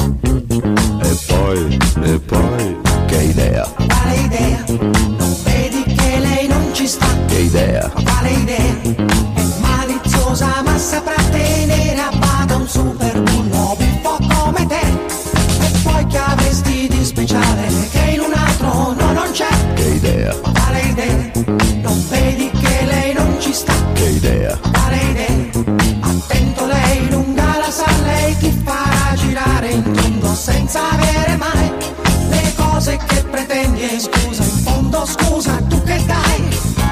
E poi, che idea? Quale idea? Non vedi che lei non ci sta? Che idea? Quale idea? È maliziosa ma saprà tenere a bada un super bullo un po' come te. E poi che avresti di speciale che in un altro no, non c'è? Che idea? Quale idea? Non vedi che lei non ci sta? Che idea? Quale idea? Attento, lei lunga la sa, lei ti farà girare in tondo senza avere mai le cose che pretendi. E scusa, in fondo scusa, tu che dai?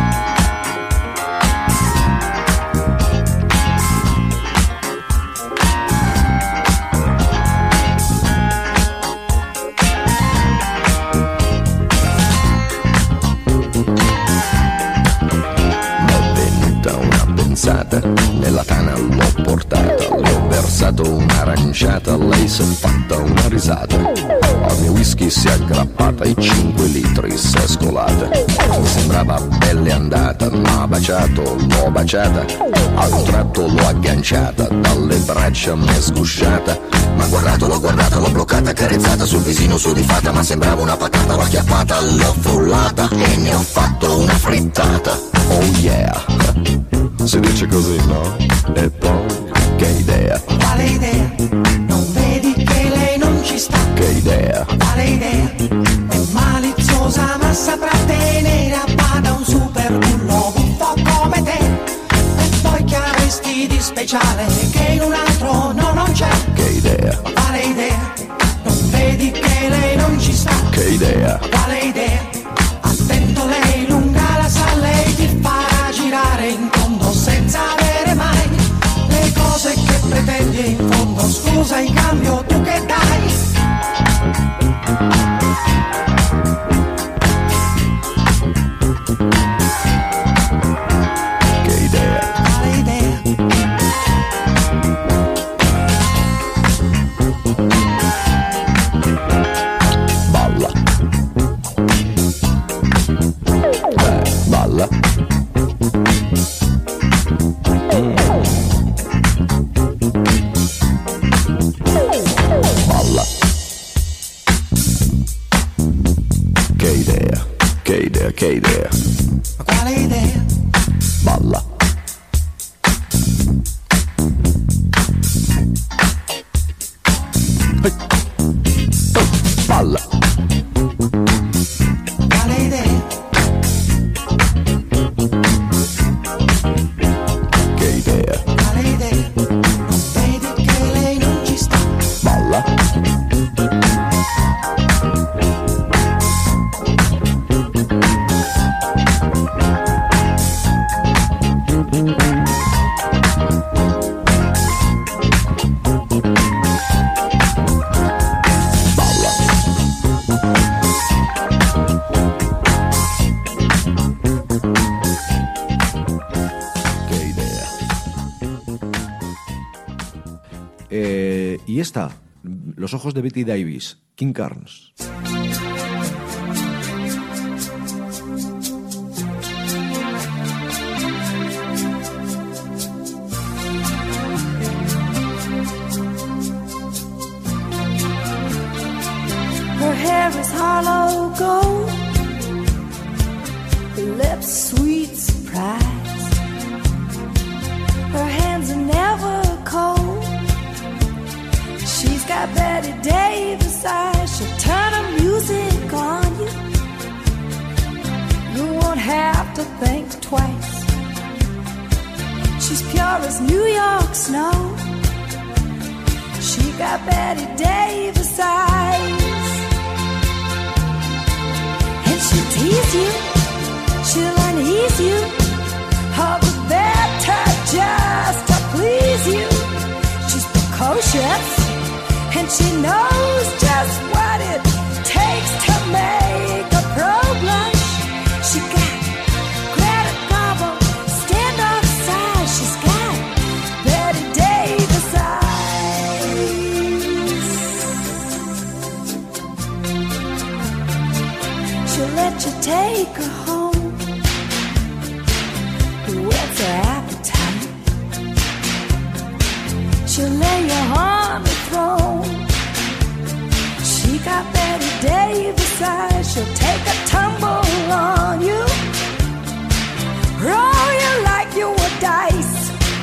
Nella tana l'ho portata, le ho versato un'aranciata, lei si è fatta una risata, al mio whisky si è aggrappata, i 5 litri si è scolata, mi sembrava belle andata, m'ha baciato, l'ho baciata, ad un tratto l'ho agganciata, dalle braccia m'è sgusciata, m'ha guardato, l'ho guardata, l'ho bloccata, accarezzata sul visino sudifata, ma sembrava una patata, l'ho acchiappata, l'ho frullata e ne ho fatto una frittata. Oh yeah, si dice così, no? E poi, che idea? Quale idea? Non vedi che lei non ci sta? Che idea? Quale idea? È maliziosa ma saprà tenere a bada un super bullo un po' come idea? Quale idea? Attento, lei lunga la sa, lei ti farà girare in tondo senza avere mai le cose che pretendi in fondo. Scusa, in cambio tu che dai? Che idea? Quale idea? Balla. Balla. Balla. Che idea? Che idea? Che idea? Ma quale idea? Balla. Balla. Quale idea? Che idea? Quale idea? Non vedi che lei non ci sta? Balla. Y esta, Los ojos de Betty Davis, King Carnes. Her hair is hollow gold, her lips sweet surprise. Her hands are never cold. She's got Betty Davis eyes. She'll turn her music on you. You won't have to think twice. She's pure as New York snow. She got Betty Davis eyes. And she'll tease you, she'll unease you, all the better just to please you. She's precocious, and she knows just what it takes to make a pro blush. She got Greta Garbo, stand off side. She's got Betty Davis eyes. She'll let you take her home, whet's her appetite. She'll lay you on the throne. She got Betty Davis eyes. She'll take a tumble on you, roll you like you were dice,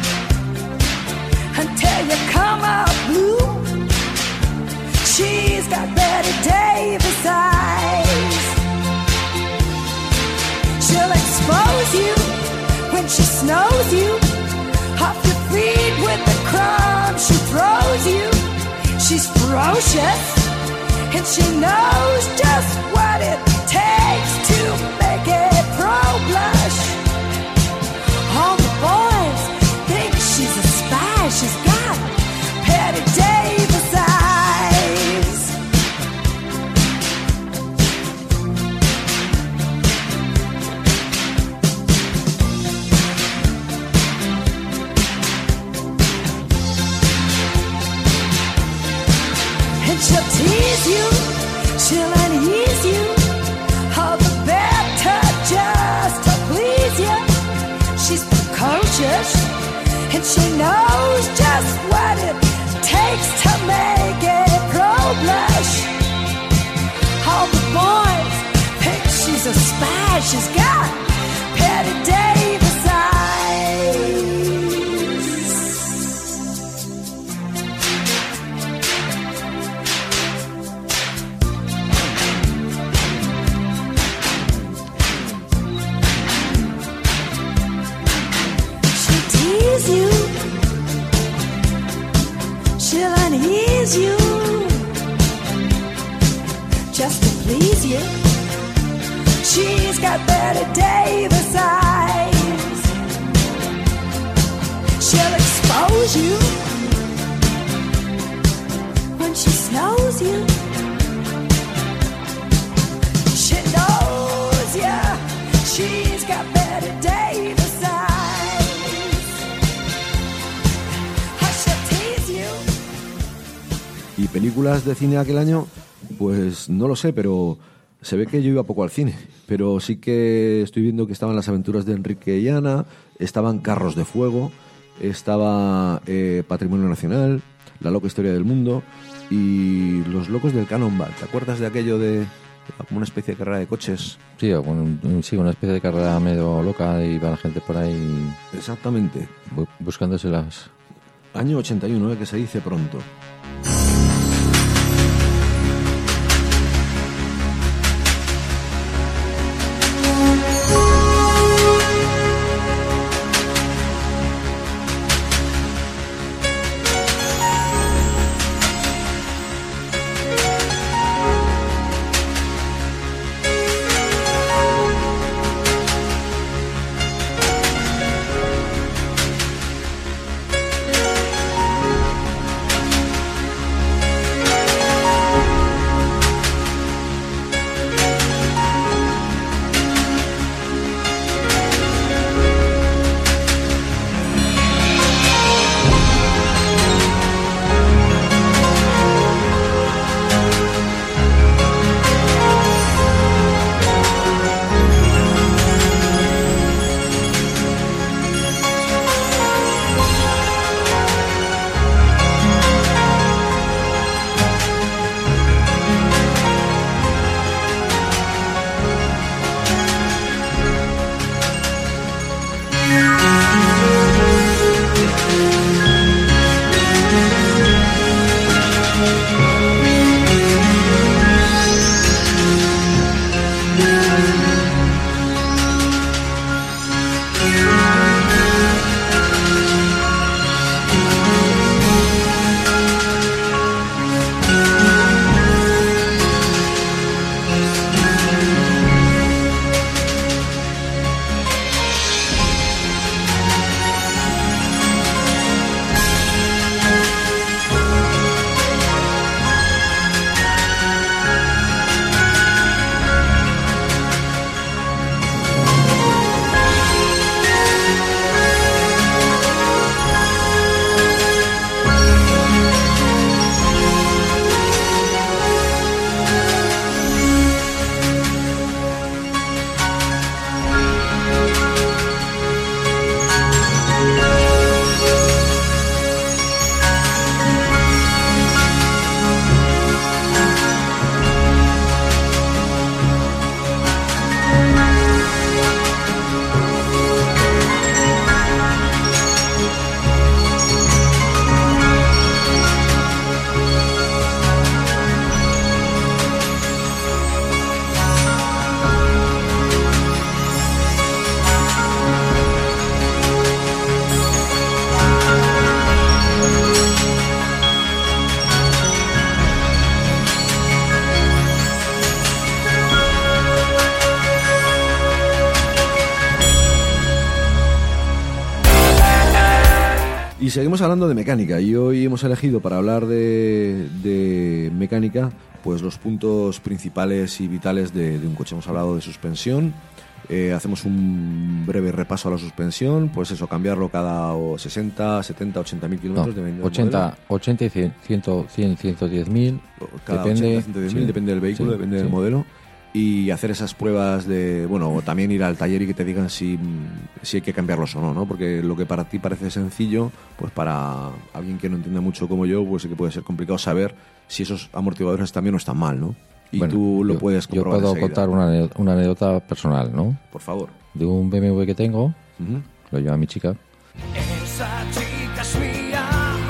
until you come out blue. She's got Betty Davis eyes. She'll expose you when she snows you off your feet with the crumbs she throws you. She's ferocious, and she knows just what it takes to make a pro blush. All the boys think she's a spy. She's got Betty Davis eyes. And she'll tease you, she'll unease you, all the better just to please you. She's precocious, and she knows just what it takes to make a pro blush. All the boys think she's a spy. She's got Betty Davis eyes. You, she'll unease you just to please you. She's got Betty Davis eyes. She'll expose you when she snows you. She knows ya. She's got Betty Davis eyes. How she'll tease you. ¿Y películas de cine aquel año? Pues no lo sé, pero se ve que yo iba poco al cine. Pero sí que estoy viendo que estaban Las aventuras de Enrique y Ana, estaban Carros de fuego, estaba Patrimonio Nacional, La loca historia del mundo y Los locos del Cannonball. ¿Te acuerdas de aquello de como una especie de carrera de coches? Sí, sí, una especie de carrera medio loca y va la gente por ahí... Exactamente. Buscándoselas. Año 81, que se dice pronto. Y seguimos hablando de mecánica, y hoy hemos elegido para hablar de mecánica pues los puntos principales y vitales de un coche. Hemos hablado de suspensión, hacemos un breve repaso a la suspensión, pues eso, cambiarlo cada 60, 70, 80.000 kilómetros, no, 80 y 100, 110.000, cada depende, 80, 110.000, sí, depende del vehículo, sí, depende sí. del modelo. Y hacer esas pruebas de, bueno, o también ir al taller y que te digan si hay que cambiarlos o no, ¿no? Porque lo que para ti parece sencillo, pues para alguien que no entienda mucho como yo, pues sí que puede ser complicado saber si esos amortiguadores también no están mal, ¿no? Y bueno, tú lo puedes comprobar. Yo puedo enseguida. contar una anécdota personal, ¿no? Por favor. De un BMW que tengo, lo lleva mi chica. Esa chica es mía.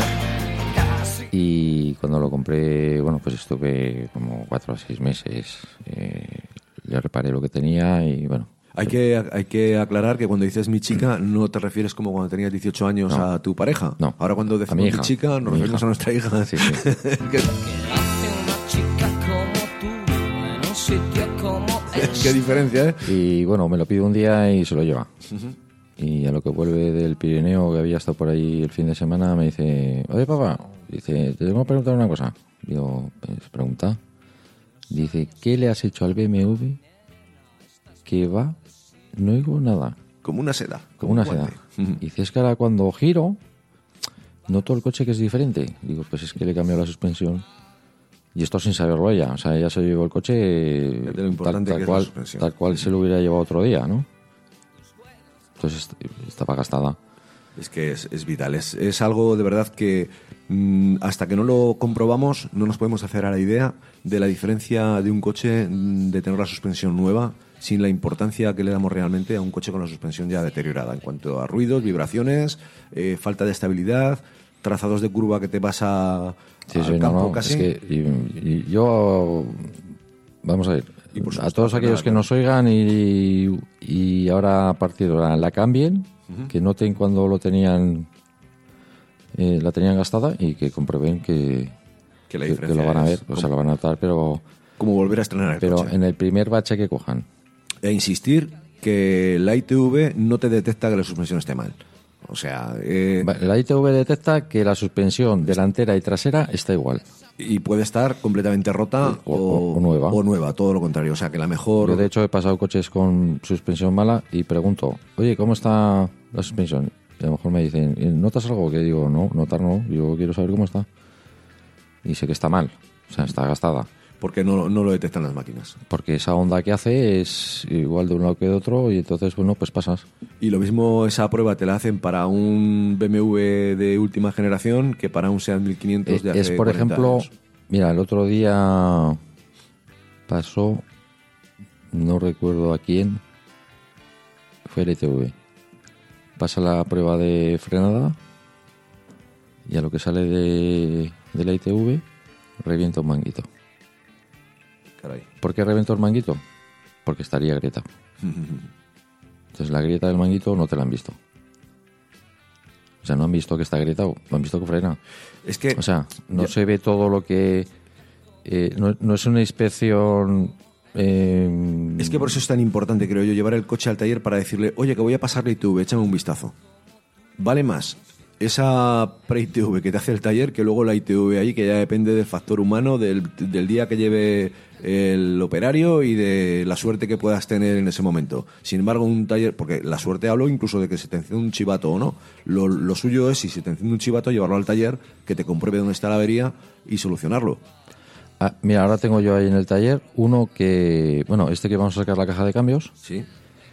Y cuando lo compré, bueno, pues estuve como 4 o 6 meses, le reparé lo que tenía y bueno. Hay que aclarar que cuando dices mi chica no te refieres como cuando tenías 18 años a tu pareja. No. Ahora cuando decimos mi chica nos referimos a nuestra hija. Sí, sí. Que nace una chica como tú en un sitio como Qué diferencia, ¿eh? Y bueno, me lo pide un día y se lo lleva. Y a lo que vuelve del Pirineo, que había estado por ahí el fin de semana, me dice, oye papá, dice, te tengo que preguntar una cosa. Digo, pues pregunta. Dice, ¿qué le has hecho al BMW que va? No oigo nada. Como una seda. Como una seda. Y dice, es que ahora cuando giro, noto el coche que es diferente. Digo, pues es que le he cambiado la suspensión. Y esto sin saberlo ella. O sea, ella se llevó el coche De lo importante que es la suspensión. tal cual se lo hubiera llevado otro día, ¿no? Entonces estaba gastada. Es que es vital. Es algo de verdad que hasta que no lo comprobamos no nos podemos hacer a la idea de la diferencia de un coche de tener la suspensión nueva sin la importancia que le damos realmente a un coche con la suspensión ya deteriorada en cuanto a ruidos, vibraciones, falta de estabilidad, trazados de curva que te vas al campo casi. Es que y yo, vamos a ver, a todos aquellos que nos oigan y ahora a partir de ahora la cambien, que noten cuando la tenían gastada y que comprueben que la diferencia lo van a ver, es lo van a notar, pero como volver a estrenar el coche. En el primer bache que cojan. E insistir que la ITV no te detecta que la suspensión esté mal. O sea... la ITV detecta que la suspensión delantera y trasera está igual. Y puede estar completamente rota o nueva. O nueva, todo lo contrario. O sea, que la mejor... Yo, de hecho, he pasado coches con suspensión mala y pregunto, oye, ¿cómo está la suspensión? Y a lo mejor me dicen, ¿notas algo? Que digo, no, notar no. Yo quiero saber cómo está. Y sé que está mal. O sea, está gastada. Porque no lo detectan las máquinas. Porque esa onda que hace es igual de un lado que de otro y entonces, bueno, pues pasas. Y lo mismo esa prueba te la hacen para un BMW de última generación que para un Seat 1500 de hace Es, por 40 ejemplo, años. Mira, el otro día pasó, no recuerdo a quién, fue el ITV. Pasa la prueba de frenada y a lo que sale de la ITV revienta un manguito. Caray. ¿Por qué reventó el manguito? Porque estaría agrietado. Entonces la grieta del manguito no te la han visto. O sea, no han visto que está agrietado, no han visto que frena. Es que... O sea, no se ve todo lo que... no es una inspección... Es que por eso es tan importante, creo yo, llevar el coche al taller para decirle, oye, que voy a pasar la ITV, échame un vistazo. Vale más esa pre-ITV que te hace el taller que luego la ITV ahí, que ya depende del factor humano, del día que lleve el operario y de la suerte que puedas tener en ese momento. Sin embargo, un taller, porque la suerte hablo incluso de que se te enciende un chivato o no. Lo suyo es, si se te enciende un chivato, llevarlo al taller, que te compruebe dónde está la avería y solucionarlo. Mira, ahora tengo yo ahí en el taller uno que... Bueno, que vamos a sacar la caja de cambios. Sí.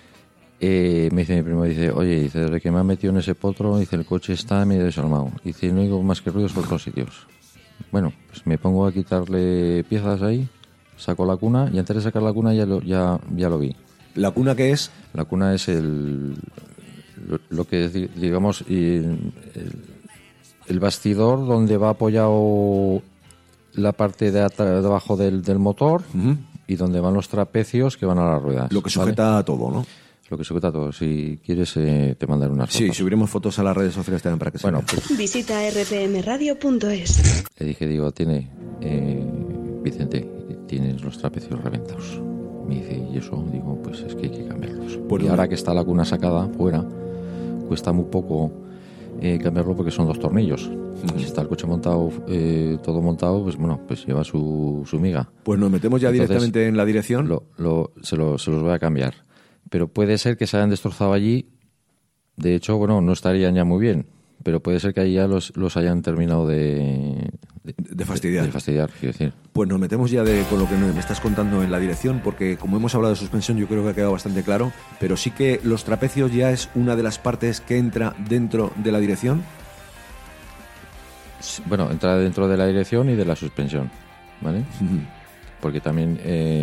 Me dice mi primo, dice, oye, dice, desde que me han metido en ese potro, dice, el coche está medio desarmado. Dice, no oigo más que ruidos por todos sitios. Bueno, pues me pongo a quitarle piezas ahí, saco la cuna y antes de sacar la cuna ya lo vi. ¿La cuna qué es? La cuna es lo que digamos el bastidor donde va apoyado la parte de abajo del motor y donde van los trapecios que van a las ruedas. Lo que sujeta a todo, ¿no? Lo que sujeta todo. Si quieres, te mandaré unas fotos. Sí, subiremos fotos a las redes sociales también para que se vean. Pues, visita rpmradio.es. Le dije, Vicente, tienes los trapecios reventados. Me dice, ¿y eso? Digo, pues es que hay que cambiarlos. Y ahora que está la cuna sacada fuera, cuesta muy poco cambiarlo porque son 2 tornillos. Si está el coche montado, todo montado, pues bueno, pues lleva su miga. Pues nos metemos ya directamente en la dirección. Se los voy a cambiar. Pero puede ser que se hayan destrozado allí. De hecho, bueno, no estarían ya muy bien. Pero puede ser que ahí ya los hayan terminado de fastidiar. De fastidiar, quiero decir. Pues nos metemos ya con lo que me estás contando en la dirección, porque como hemos hablado de suspensión, yo creo que ha quedado bastante claro. Pero sí que los trapecios ya es una de las partes que entra dentro de la dirección. Bueno, entra dentro de la dirección y de la suspensión, ¿vale? Porque también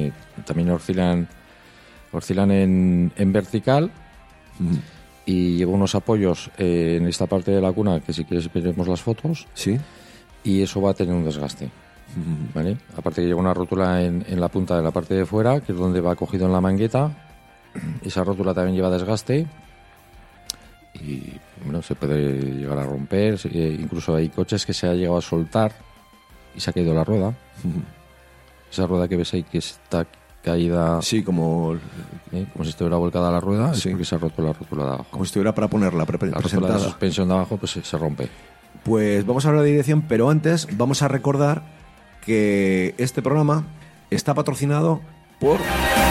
oscilan en vertical y lleva unos apoyos en esta parte de la cuna que si quieres veremos las fotos. Sí. Y eso va a tener un desgaste, ¿vale? Aparte que lleva una rótula en la punta de la parte de fuera, que es donde va cogido en la mangueta. Esa rótula también lleva desgaste y bueno, se puede llegar a romper. Incluso hay coches que se ha llegado a soltar y se ha caído la rueda. Esa rueda que ves ahí que está caída. Sí, como si estuviera volcada la rueda, sí. Es porque se ha roto la rótula de abajo. Como si estuviera para ponerla la rótula de suspensión de abajo, pues se rompe. Pues vamos a hablar de dirección, pero antes vamos a recordar que este programa está patrocinado por...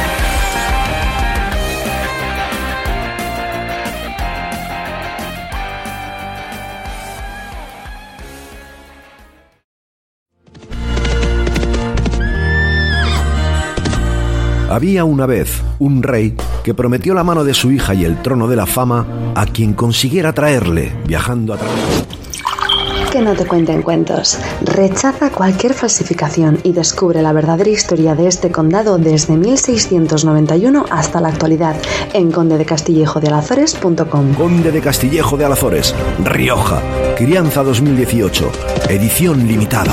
Había una vez un rey que prometió la mano de su hija y el trono de la fama a quien consiguiera traerle, viajando a través... Que no te cuenten cuentos. Rechaza cualquier falsificación y descubre la verdadera historia de este condado desde 1691 hasta la actualidad en condedecastillejodealazores.com. Conde de Castillejo de Alazores, Rioja, Crianza 2018, edición limitada.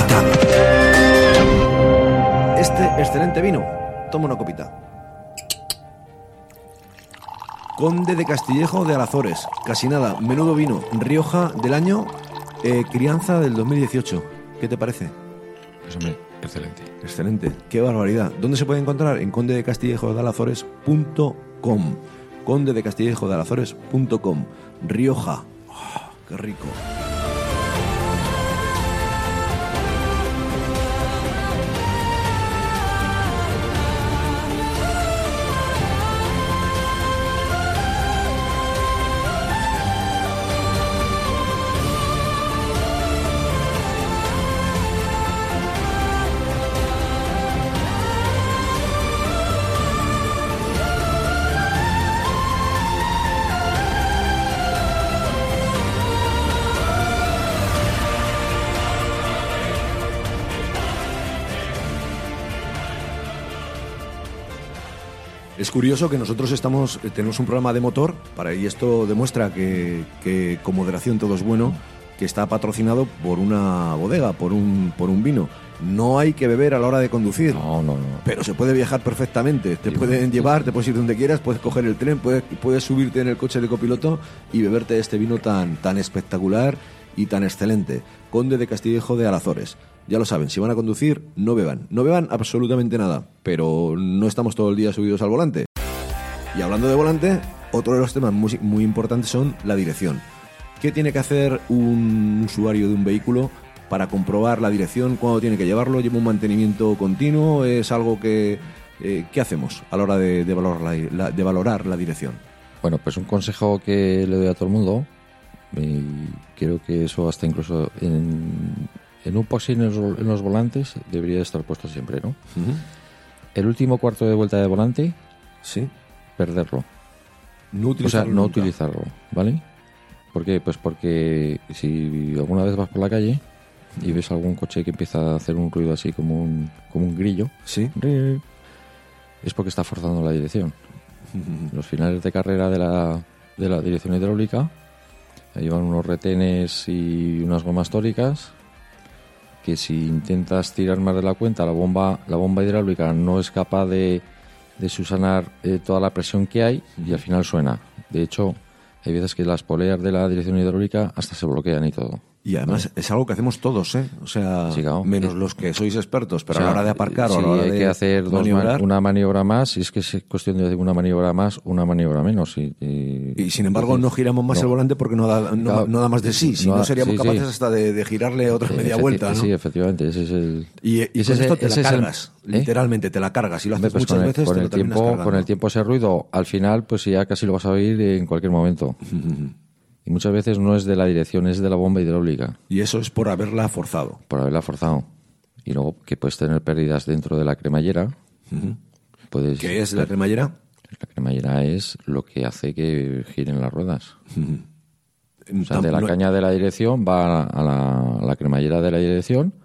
Este excelente vino. Toma una copita. Conde de Castillejo de Alazores. Casi nada. Menudo vino. Rioja del año crianza del 2018. ¿Qué te parece? Pues hombre, excelente. Excelente. Qué barbaridad. ¿Dónde se puede encontrar? En condedecastillejodealazores.com. condedecastillejodealazores.com. Rioja. Oh, qué rico. Es curioso que nosotros tenemos un programa de motor, y esto demuestra que con moderación todo es bueno, que está patrocinado por una bodega, por un vino. No hay que beber a la hora de conducir. No. Pero se puede viajar perfectamente. Te pueden llevar, te puedes ir donde quieras, puedes coger el tren, puedes subirte en el coche de copiloto y beberte este vino tan espectacular y tan excelente. Conde de Castillejo de Alazores. Ya lo saben, si van a conducir, no beban. No beban absolutamente nada, pero no estamos todo el día subidos al volante. Y hablando de volante, otro de los temas muy importantes son la dirección. ¿Qué tiene que hacer un usuario de un vehículo para comprobar la dirección? ¿Cuándo tiene que llevarlo? ¿Lleva un mantenimiento continuo? ¿Es algo que... ¿qué hacemos a la hora de valorar la dirección? Bueno, pues un consejo que le doy a todo el mundo, y creo que eso hasta incluso en un post-it en los volantes debería estar puesto siempre, ¿no? Uh-huh. El último cuarto de vuelta de volante, sí, perderlo. No utilizarlo. No utilizarlo, ¿vale? ¿Por qué? Pues porque si alguna vez vas por la calle y ves algún coche que empieza a hacer un ruido así como un grillo, sí, es porque está forzando la dirección. Uh-huh. Los finales de carrera de la dirección hidráulica llevan unos retenes y unas gomas tóricas que si intentas tirar más de la cuenta, la bomba hidráulica no es capaz de subsanar toda la presión que hay y al final suena. De hecho, hay veces que las poleas de la dirección hidráulica hasta se bloquean y todo. Y además es algo que hacemos todos, ¿eh? O sea, sí, claro, menos los que sois expertos, pero a la hora de aparcar o a la hora de hay que hacer una maniobra más, y es que es cuestión de una maniobra más, una maniobra menos. Y sin embargo no giramos más el volante porque no da más de sí. Si no seríamos capaces hasta de girarle otra media vuelta, ¿no? Sí, efectivamente. Ese es el... Y con esto te la cargas, literalmente te la cargas. Y lo haces pues muchas veces, te lo terminas cargando. Con el tiempo ese ruido, al final, pues ya casi lo vas a oír en cualquier momento. Y muchas veces no es de la dirección, es de la bomba hidráulica. Y eso es por haberla forzado. Por haberla forzado. Y luego que puedes tener pérdidas dentro de la cremallera. Uh-huh. ¿Qué es la cremallera? La cremallera es lo que hace que giren las ruedas. Uh-huh. O sea, de la caña de la dirección va a la cremallera de la dirección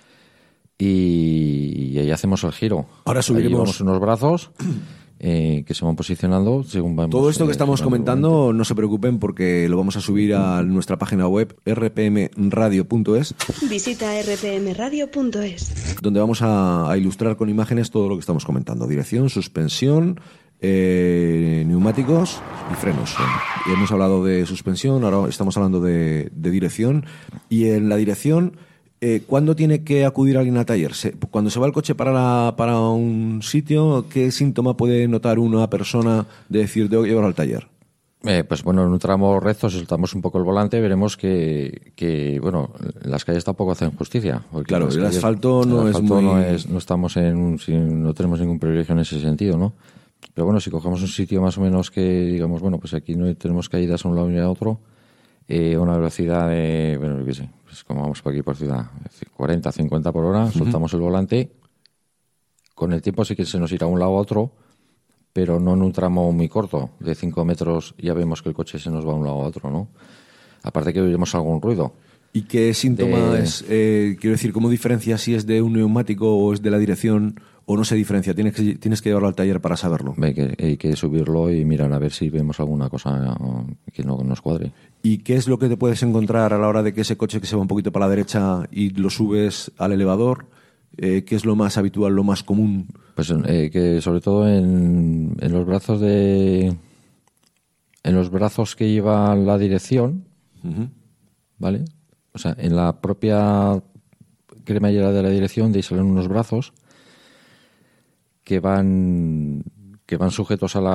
y ahí hacemos el giro. Ahora subiremos unos brazos... que se van posicionando según vamos. Todo esto que estamos comentando, no se preocupen porque lo vamos a subir a nuestra página web rpmradio.es. Visita rpmradio.es, donde vamos a ilustrar con imágenes todo lo que estamos comentando: dirección, suspensión, neumáticos y frenos. Y hemos hablado de suspensión, ahora estamos hablando de dirección. Y en la dirección ¿Cuándo tiene que acudir alguien al taller? Cuando se va el coche para un sitio, ¿qué síntoma puede notar una persona de decir, tengo que llevarlo al taller? Pues bueno, en un tramo recto, si soltamos un poco el volante, veremos que bueno, las calles tampoco hacen justicia. Claro, el asfalto no es muy... no estamos no tenemos ningún privilegio en ese sentido, ¿no? Pero bueno, si cogemos un sitio más o menos que digamos, bueno, pues aquí no tenemos caídas a un lado ni a otro, una velocidad de, bueno, yo qué sé, pues como vamos por aquí por ciudad, 40, 50 por hora, soltamos el volante, con el tiempo sí que se nos irá a un lado a otro, pero no en un tramo muy corto, de 5 metros ya vemos que el coche se nos va a un lado a otro, ¿no? Aparte que oiremos algún ruido. ¿Y qué síntoma es? Quiero decir, ¿cómo diferencia si es de un neumático o es de la dirección o no se diferencia? Tienes que llevarlo al taller para saberlo. Hay que subirlo y mirar a ver si vemos alguna cosa que no nos cuadre. ¿Y qué es lo que te puedes encontrar a la hora de que ese coche que se va un poquito para la derecha y lo subes al elevador? ¿Qué es lo más habitual, lo más común? Pues que sobre todo en los brazos en los brazos que lleva la dirección, ¿vale? O sea, en la propia cremallera de la dirección de ahí salen unos brazos que van sujetos a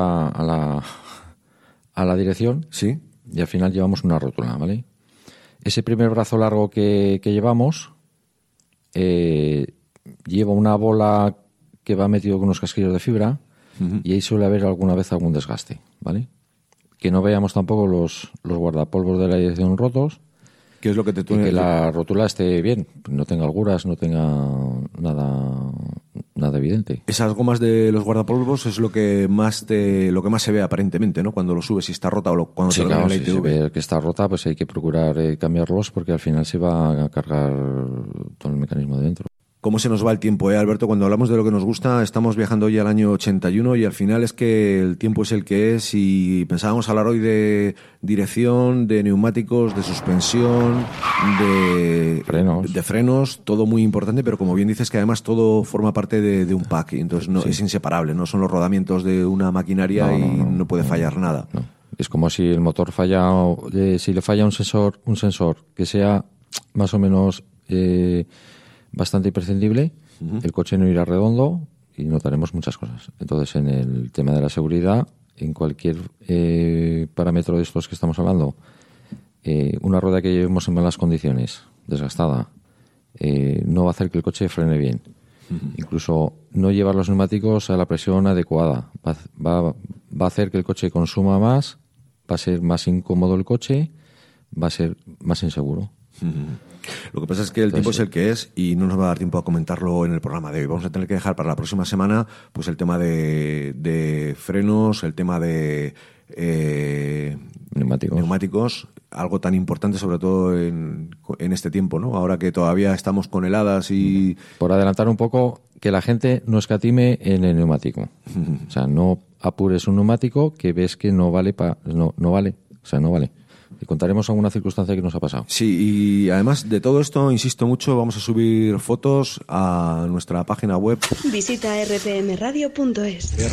la dirección. Sí. Y al final llevamos una rótula, ¿vale? Ese primer brazo largo que llevamos lleva una bola que va metido con unos casquillos de fibra y ahí suele haber alguna vez algún desgaste, ¿vale? Que no veamos tampoco los guardapolvos de la dirección rotos. ¿Qué es lo que te que la rótula esté bien, no tenga holguras, no tenga nada evidente. Esas gomas de los guardapolvos es lo que más se ve aparentemente, ¿no? Cuando lo subes, si está rota o cuando sí, te lo claro, ven en la ITV. Si se ve que está rota, pues hay que procurar cambiarlos porque al final se va a cargar todo el mecanismo de dentro. ¿Cómo se nos va el tiempo, Alberto? Cuando hablamos de lo que nos gusta, estamos viajando hoy al año 81 y al final es que el tiempo es el que es y pensábamos hablar hoy de dirección, de neumáticos, de suspensión, de frenos, todo muy importante, pero como bien dices que además todo forma parte de un pack y entonces es inseparable, no son los rodamientos de una maquinaria no puede fallar nada. No. Es como si el motor falla, si le falla un sensor que sea más o menos... bastante imprescindible, el coche no irá redondo y notaremos muchas cosas. Entonces, en el tema de la seguridad, en cualquier parámetro de estos que estamos hablando, una rueda que llevemos en malas condiciones, desgastada, no va a hacer que el coche frene bien. Incluso no llevar los neumáticos a la presión adecuada. Va a hacer que el coche consuma más, va a ser más incómodo el coche, va a ser más inseguro. Lo que pasa es que el tiempo es el que es y no nos va a dar tiempo a comentarlo en el programa de hoy. Vamos a tener que dejar para la próxima semana pues el tema de frenos, el tema de neumáticos, algo tan importante sobre todo en este tiempo, ¿no? Ahora que todavía estamos con heladas y... Por adelantar un poco, que la gente no escatime en el neumático. O sea, no apures un neumático que ves que no vale. No vale. Y contaremos alguna circunstancia que nos ha pasado. Sí, y además de todo esto, insisto mucho, vamos a subir fotos a nuestra página web. Visita rpmradio.es.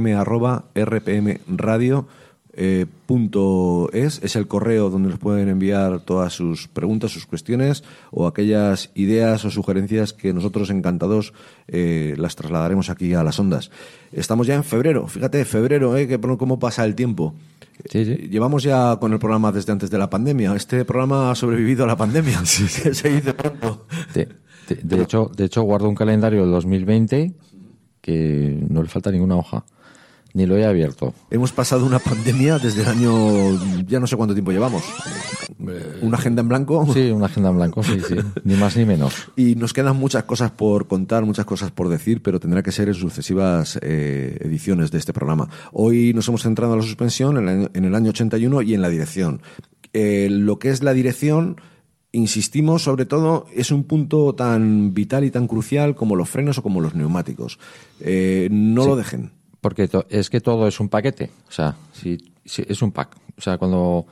rpm@rpmradio.es es el correo donde nos pueden enviar todas sus preguntas, sus cuestiones o aquellas ideas o sugerencias que nosotros encantados las trasladaremos aquí a las ondas. Estamos ya en febrero, fíjate, que cómo pasa el tiempo. Sí. Llevamos ya con el programa desde antes de la pandemia. Este programa ha sobrevivido a la pandemia. Sí. Se dice pronto. De hecho, guardo un calendario del 2020 que no le falta ninguna hoja. Ni lo he abierto. Hemos pasado una pandemia desde el año... Ya no sé cuánto tiempo llevamos. ¿Una agenda en blanco? Sí, una agenda en blanco, sí. Ni más ni menos. Y nos quedan muchas cosas por contar, muchas cosas por decir, pero tendrá que ser en sucesivas ediciones de este programa. Hoy nos hemos centrado en la suspensión, en el año 81 y en la dirección. Lo que es la dirección... Insistimos, sobre todo, es un punto tan vital y tan crucial como los frenos o como los neumáticos. No lo dejen. Porque es que todo es un paquete. O sea, sí, es un pack. O sea, cuando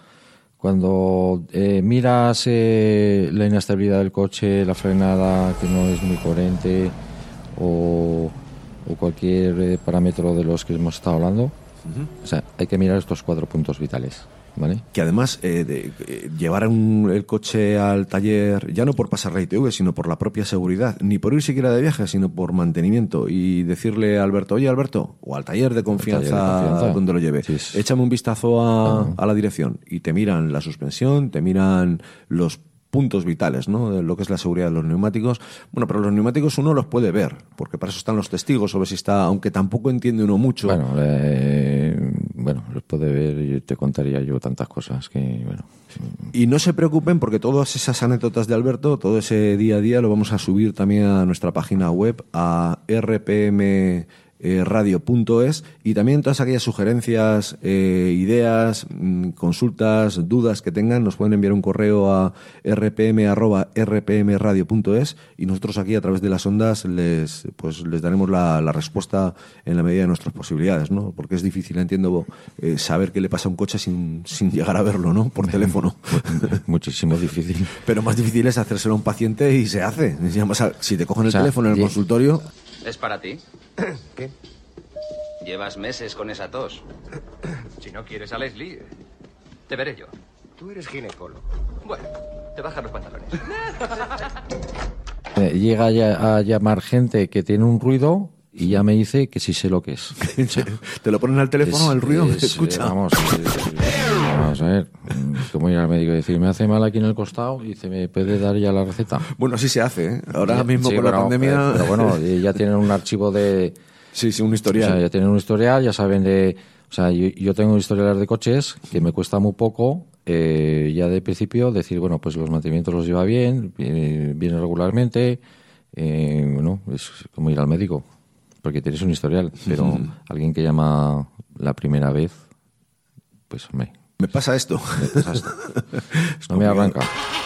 miras la inestabilidad del coche, la frenada que no es muy coherente o cualquier parámetro de los que hemos estado hablando, o sea, hay que mirar estos 4 puntos vitales. ¿vale? Que además llevar el coche al taller, ya no por pasar la ITV, sino por la propia seguridad, ni por ir siquiera de viaje, sino por mantenimiento, y decirle a Alberto, oye Alberto, o al taller de confianza, donde lo lleve, sí, échame un vistazo a la dirección, y te miran la suspensión, te miran los puntos vitales, ¿no? De lo que es la seguridad de los neumáticos. Bueno, pero los neumáticos uno los puede ver, porque para eso están los testigos, o ver si está, aunque tampoco entiende uno mucho. Bueno, los puede ver y te contaría yo tantas cosas que, bueno. Y no se preocupen, porque todas esas anécdotas de Alberto, todo ese día a día, lo vamos a subir también a nuestra página web, a rpmradio.es, y también todas aquellas sugerencias, ideas, consultas, dudas que tengan, nos pueden enviar un correo a rpm@rpmradio.es, y nosotros aquí a través de las ondas les daremos la respuesta en la medida de nuestras posibilidades, ¿no? Porque es difícil, entiendo, saber qué le pasa a un coche sin llegar a verlo, ¿no? Por teléfono. Muchísimo difícil. Pero más difícil es hacérselo a un paciente y se hace. Si te cogen el teléfono en el consultorio... ¿Es para ti? ¿Qué? Llevas meses con esa tos. Si no quieres a Leslie, te veré yo. Tú eres ginecólogo. Bueno, te bajas los pantalones. Llega a llamar gente que tiene un ruido y ya me dice que sí sé lo que es. ¿Te lo ponen al teléfono, el ruido? Escucha. Vamos a ver. Como ir al médico y decir, me hace mal aquí en el costado, y dice, ¿me puede dar ya la receta? Bueno, así se hace, ¿eh? Ahora mismo con la pandemia... Pero bueno, ya tienen un archivo de... Sí, un historial. O sea, ya tienen un historial, ya saben de... O sea, yo tengo historiales de coches que me cuesta muy poco, ya de principio, decir, bueno, pues los mantenimientos los lleva bien, viene regularmente, bueno, es como ir al médico, porque tienes un historial, pero alguien que llama la primera vez, pues me pasa esto. No me arranca.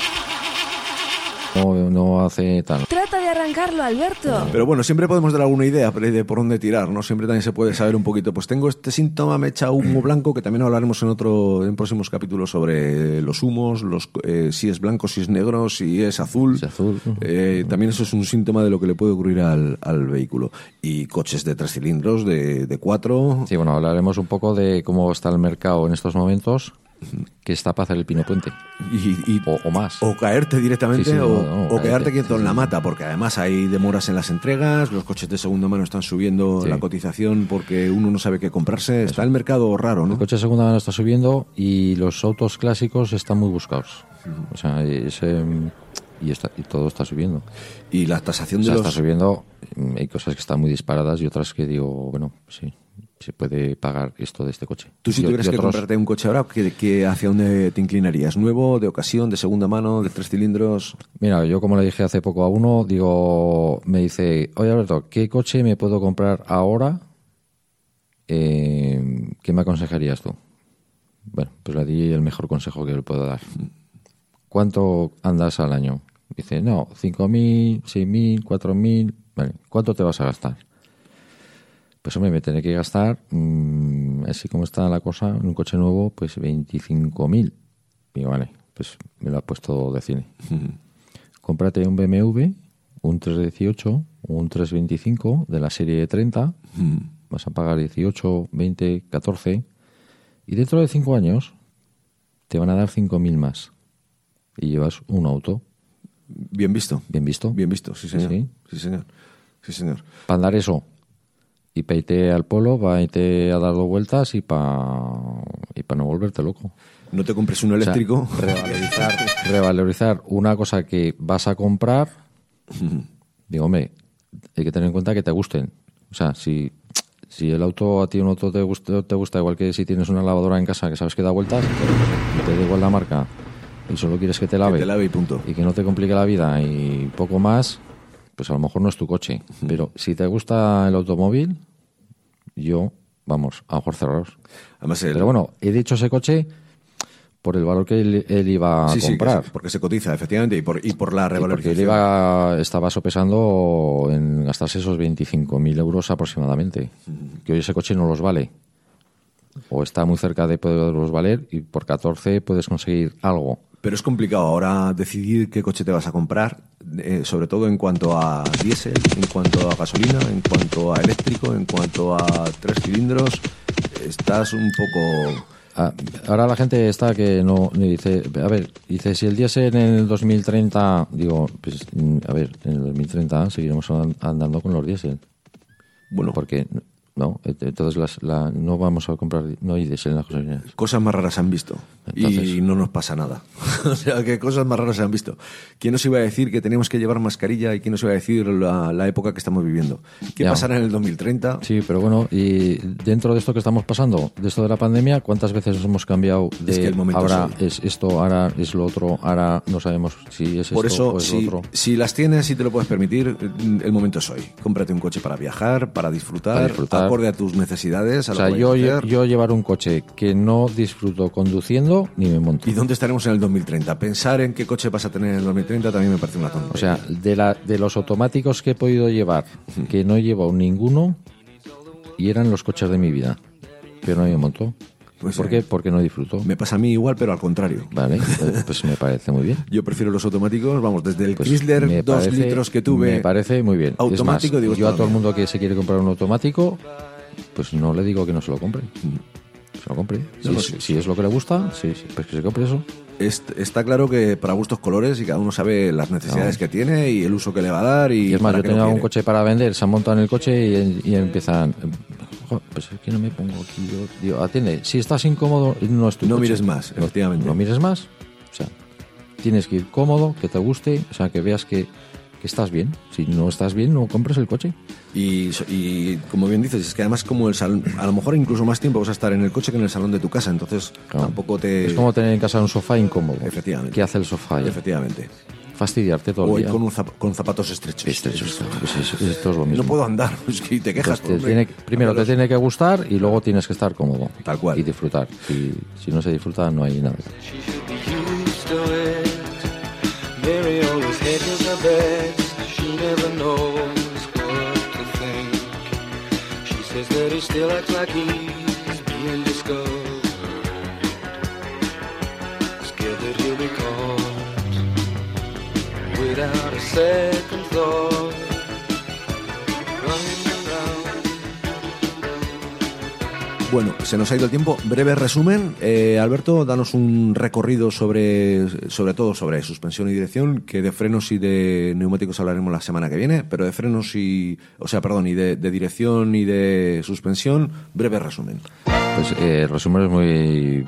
No hace tal. Trata de arrancarlo, Alberto. Pero bueno, siempre podemos dar alguna idea de por dónde tirar, ¿no? Siempre también se puede saber un poquito. Pues tengo este síntoma, me echa humo blanco, que también hablaremos en próximos capítulos sobre los humos, si es blanco, si es negro, si es azul. También eso es un síntoma de lo que le puede ocurrir al vehículo. Y coches de 3 cilindros, de 4. Sí, bueno, hablaremos un poco de cómo está el mercado en estos momentos, que está para hacer el pino puente o más, o caerte directamente, o quedarte quieto en la mata, porque además hay demoras en las entregas, los coches de segunda mano están subiendo la cotización porque uno no sabe qué comprarse. Está el mercado raro, ¿no? El coche de segunda mano está subiendo y los autos clásicos están muy buscados. O sea, y todo está subiendo. Y la tasación está subiendo. Hay cosas que están muy disparadas y otras que digo, bueno, sí, se puede pagar esto de este coche. ¿Tú si tuvieras que comprarte un coche ahora, hacia dónde te inclinarías? ¿Nuevo, de ocasión, de segunda mano, de 3 cilindros? Mira, yo como le dije hace poco a uno, me dice, oye Alberto, ¿qué coche me puedo comprar ahora? ¿Qué me aconsejarías tú? Bueno, pues le di el mejor consejo que le puedo dar. ¿Cuánto andas al año? Dice, no, 5.000, 6.000, 4.000... Vale, ¿cuánto te vas a gastar? Pues hombre, me tendré que gastar, así como está la cosa, en un coche nuevo, pues 25.000. Digo, vale, pues me lo ha puesto de cine. Cómprate un BMW, un 318 o un 325 de la serie 30, vas a pagar 18, 20, 14, y dentro de 5 años te van a dar 5.000 más. Y llevas un auto. Bien visto. Bien visto. Bien visto, sí señor. Sí, señor. Para andar eso. Y para irte al polo, para irte a dar 2 vueltas y para no volverte loco. No te compres un eléctrico. O sea, revalorizar una cosa que vas a comprar. Digo, hombre, hay que tener en cuenta que te gusten. O sea, si el auto a ti un auto te gusta igual que si tienes una lavadora en casa que sabes que da vueltas, te da igual la marca y solo quieres que te lave. Que te lave y punto. Y que no te complique la vida y poco más, pues a lo mejor no es tu coche. Pero si te gusta el automóvil, a ojos cerrados. Además, pero bueno, he dicho ese coche por el valor que él iba a comprar. Sí, porque se cotiza, efectivamente, y por la revalorización. Porque él estaba sopesando en gastarse esos 25.000 euros aproximadamente. Que hoy ese coche no los vale. O está muy cerca de poderlos valer y por 14 puedes conseguir algo. Pero es complicado ahora decidir qué coche te vas a comprar, sobre todo en cuanto a diésel, en cuanto a gasolina, en cuanto a eléctrico, en cuanto a 3 cilindros. Estás un poco... Ahora la gente está que no dice, a ver, dice, si el diésel en el 2030, digo, pues a ver, en el 2030 seguiremos andando con los diésel. Bueno, porque no, entonces no vamos a comprar, no hay diésel en las gasolineras. Cosas más raras se han visto. Entonces, y no nos pasa nada. O sea, que cosas más raras se han visto. ¿Quién nos iba a decir que teníamos que llevar mascarilla y quién nos iba a decir la época que estamos viviendo? ¿Qué pasará en el 2030? Sí, pero bueno, y dentro de esto que estamos pasando, de esto de la pandemia, ¿cuántas veces nos hemos cambiado de es que el momento ahora es esto, ahora es lo otro, ahora no sabemos si es por esto eso, o es lo otro? Si las tienes y te lo puedes permitir, el momento es hoy. Cómprate un coche para viajar, para disfrutar. Acorde a tus necesidades. O sea, yo llevar un coche que no disfruto conduciendo, ni me monto. ¿Y dónde estaremos en el 2030? Pensar en qué coche vas a tener en el 2030 también me parece una tontería. O sea, de los automáticos que he podido llevar, que no he llevado ninguno, y eran los coches de mi vida, pero no me monto. Pues ¿Por qué? Porque no disfruto. Me pasa a mí igual, pero al contrario. Vale, pues me parece muy bien. Yo prefiero los automáticos, vamos, desde el Chrysler 2 litros que tuve. Me parece muy bien. Automático, es más, digo, yo a todo el mundo que se quiere comprar un automático, pues no le digo que no se lo compre. Se lo compre. Si es lo que le gusta, pues que se compre eso. Está claro que para gustos colores y cada uno sabe las necesidades que tiene y el uso que le va a dar. Y es más, yo tenía un coche para vender, se han montado en el coche y empiezan... Pues es que no me pongo aquí. Yo digo, atiende, si estás incómodo, no es tu coche. No mires más, efectivamente. No mires más. O sea, tienes que ir cómodo, que te guste, o sea, que veas que estás bien. Si no estás bien, no compres el coche. Y como bien dices, es que además como el salón, a lo mejor incluso más tiempo vas a estar en el coche que en el salón de tu casa, entonces tampoco te... Es como tener en casa un sofá incómodo. Efectivamente. ¿Qué hace el sofá? Efectivamente. Fastidiarte todo el día. O con zapatos estrechos. Pues esto es lo mismo. No puedo andar, es que te quejas. Pues primero te tiene que gustar y luego tienes que estar cómodo. Tal cual. Y disfrutar. Si no se disfruta, no hay nada. Without a second thought, Bueno, se nos ha ido el tiempo. Breve resumen. Alberto, danos un recorrido sobre todo sobre suspensión y dirección, que de frenos y de neumáticos hablaremos la semana que viene, pero de frenos y de dirección y de suspensión, breve resumen. Pues el resumen es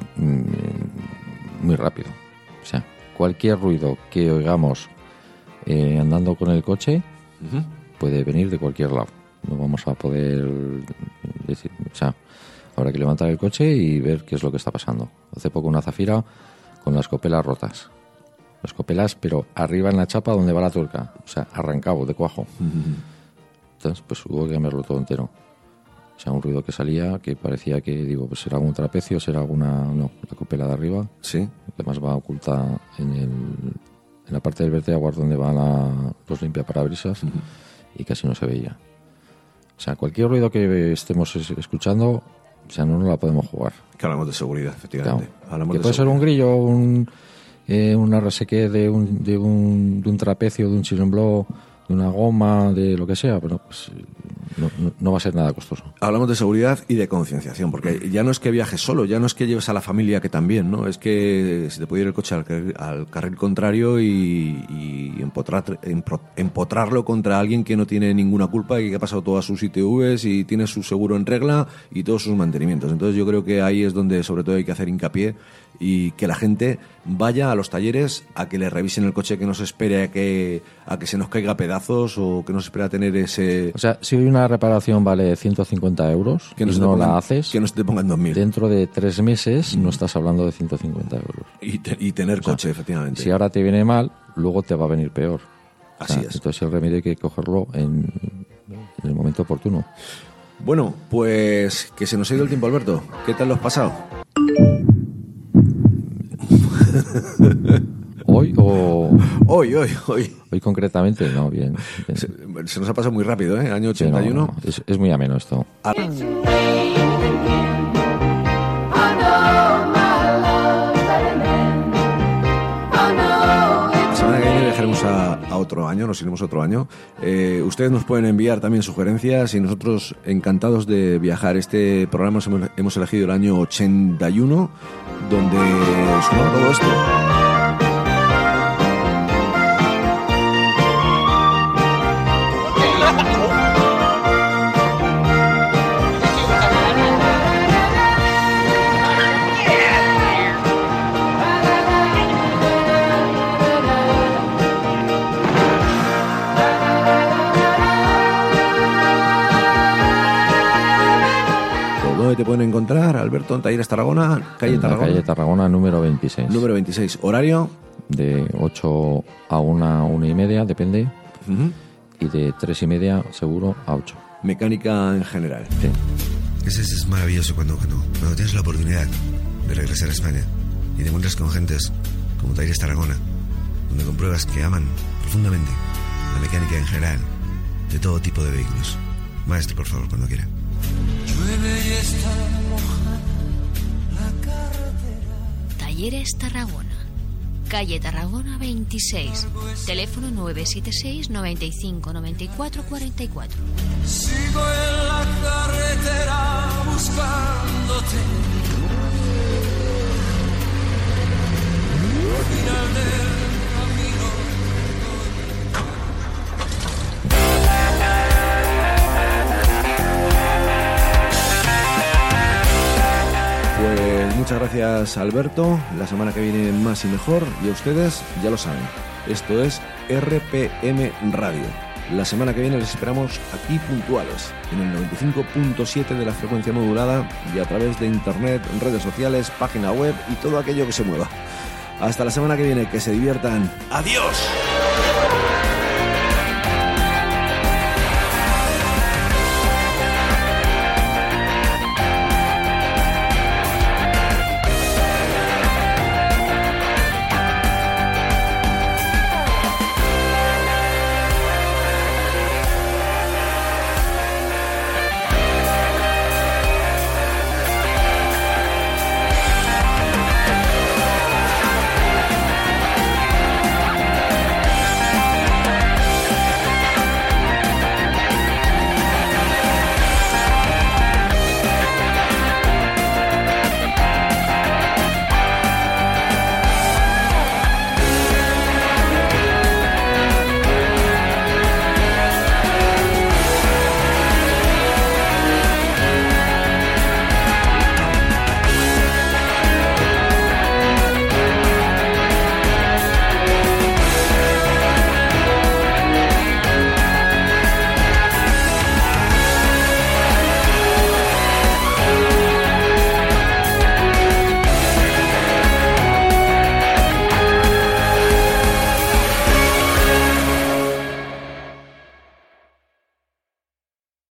muy rápido. O sea, cualquier ruido que oigamos andando con el coche puede venir de cualquier lado. No vamos a poder decir, o sea, habrá que levantar el coche y ver qué es lo que está pasando. Hace poco una Zafira con las copelas rotas. Las copelas, pero arriba en la chapa donde va la tuerca. O sea, arrancado de cuajo. Entonces, pues hubo que cambiarlo todo entero. O sea, un ruido que salía que parecía que, digo, pues será algún trapecio, será alguna... No, la copela de arriba. Sí. Además va oculta en la parte del verteaguas donde van los limpiaparabrisas y casi no se veía. O sea, cualquier ruido que estemos escuchando, o sea, no la podemos jugar. Que hablamos de seguridad, efectivamente. Claro. Que puede ser un grillo, una resequé de un trapecio, de un chirimbló, de una goma, de lo que sea, pero pues, no va a ser nada costoso. Hablamos de seguridad y de concienciación, porque ya no es que viajes solo, ya no es que lleves a la familia, que también, ¿no? Es que si te puede ir el coche al carril contrario y empotrarlo contra alguien que no tiene ninguna culpa y que ha pasado todas sus ITVs y tiene su seguro en regla y todos sus mantenimientos. Entonces yo creo que ahí es donde sobre todo hay que hacer hincapié y que la gente vaya a los talleres a que le revisen el coche, que no se espere a que se nos caiga a pedazos o que no se espere a tener ese... O sea, si una reparación vale 150 euros que y no la haces, que no se te pongan 2.000. Dentro de 3 meses no estás haando de 150 euros. Y tener coche, efectivamente. Si ahora te viene mal, luego te va a venir peor. Así es. Entonces el remedio hay que cogerlo en el momento oportuno. Bueno, pues que se nos ha ido el tiempo, Alberto. ¿Qué tal lo has pasado? ¿Hoy o...? Hoy. Hoy concretamente, no, bien. Se nos ha pasado muy rápido, ¿eh? Año 81. Sí, no. Es muy ameno esto. La semana que viene dejaremos a otro año, nos iremos otro año. Ustedes nos pueden enviar también sugerencias y nosotros encantados de viajar. Este programa hemos elegido el año 81, donde sonaba todo esto. ¿Dónde te pueden encontrar, Alberto? En Talleres Tarragona, calle Tarragona. Calle Tarragona, número 26. Número 26. ¿Horario? De 8 a 1 y media, depende. Y de 3 y media, seguro, a 8. Mecánica en general. Sí. Es maravilloso cuando tienes la oportunidad de regresar a España y te encuentras con gentes como Talleres Tarragona, donde compruebas que aman profundamente la mecánica en general de todo tipo de vehículos. Maestro, por favor, cuando quiera. Llueve y está mojada la carretera. Talleres Tarragona, calle Tarragona 26, teléfono 976 95 94 44. Sigo en la carretera buscándote. Al final del camino. Pues muchas gracias, Alberto. La semana que viene más y mejor. Y a ustedes ya lo saben. Esto es RPM Radio. La semana que viene les esperamos aquí puntuales, en el 95.7 de la frecuencia modulada y a través de internet, redes sociales, página web y todo aquello que se mueva. Hasta la semana que viene, que se diviertan. ¡Adiós!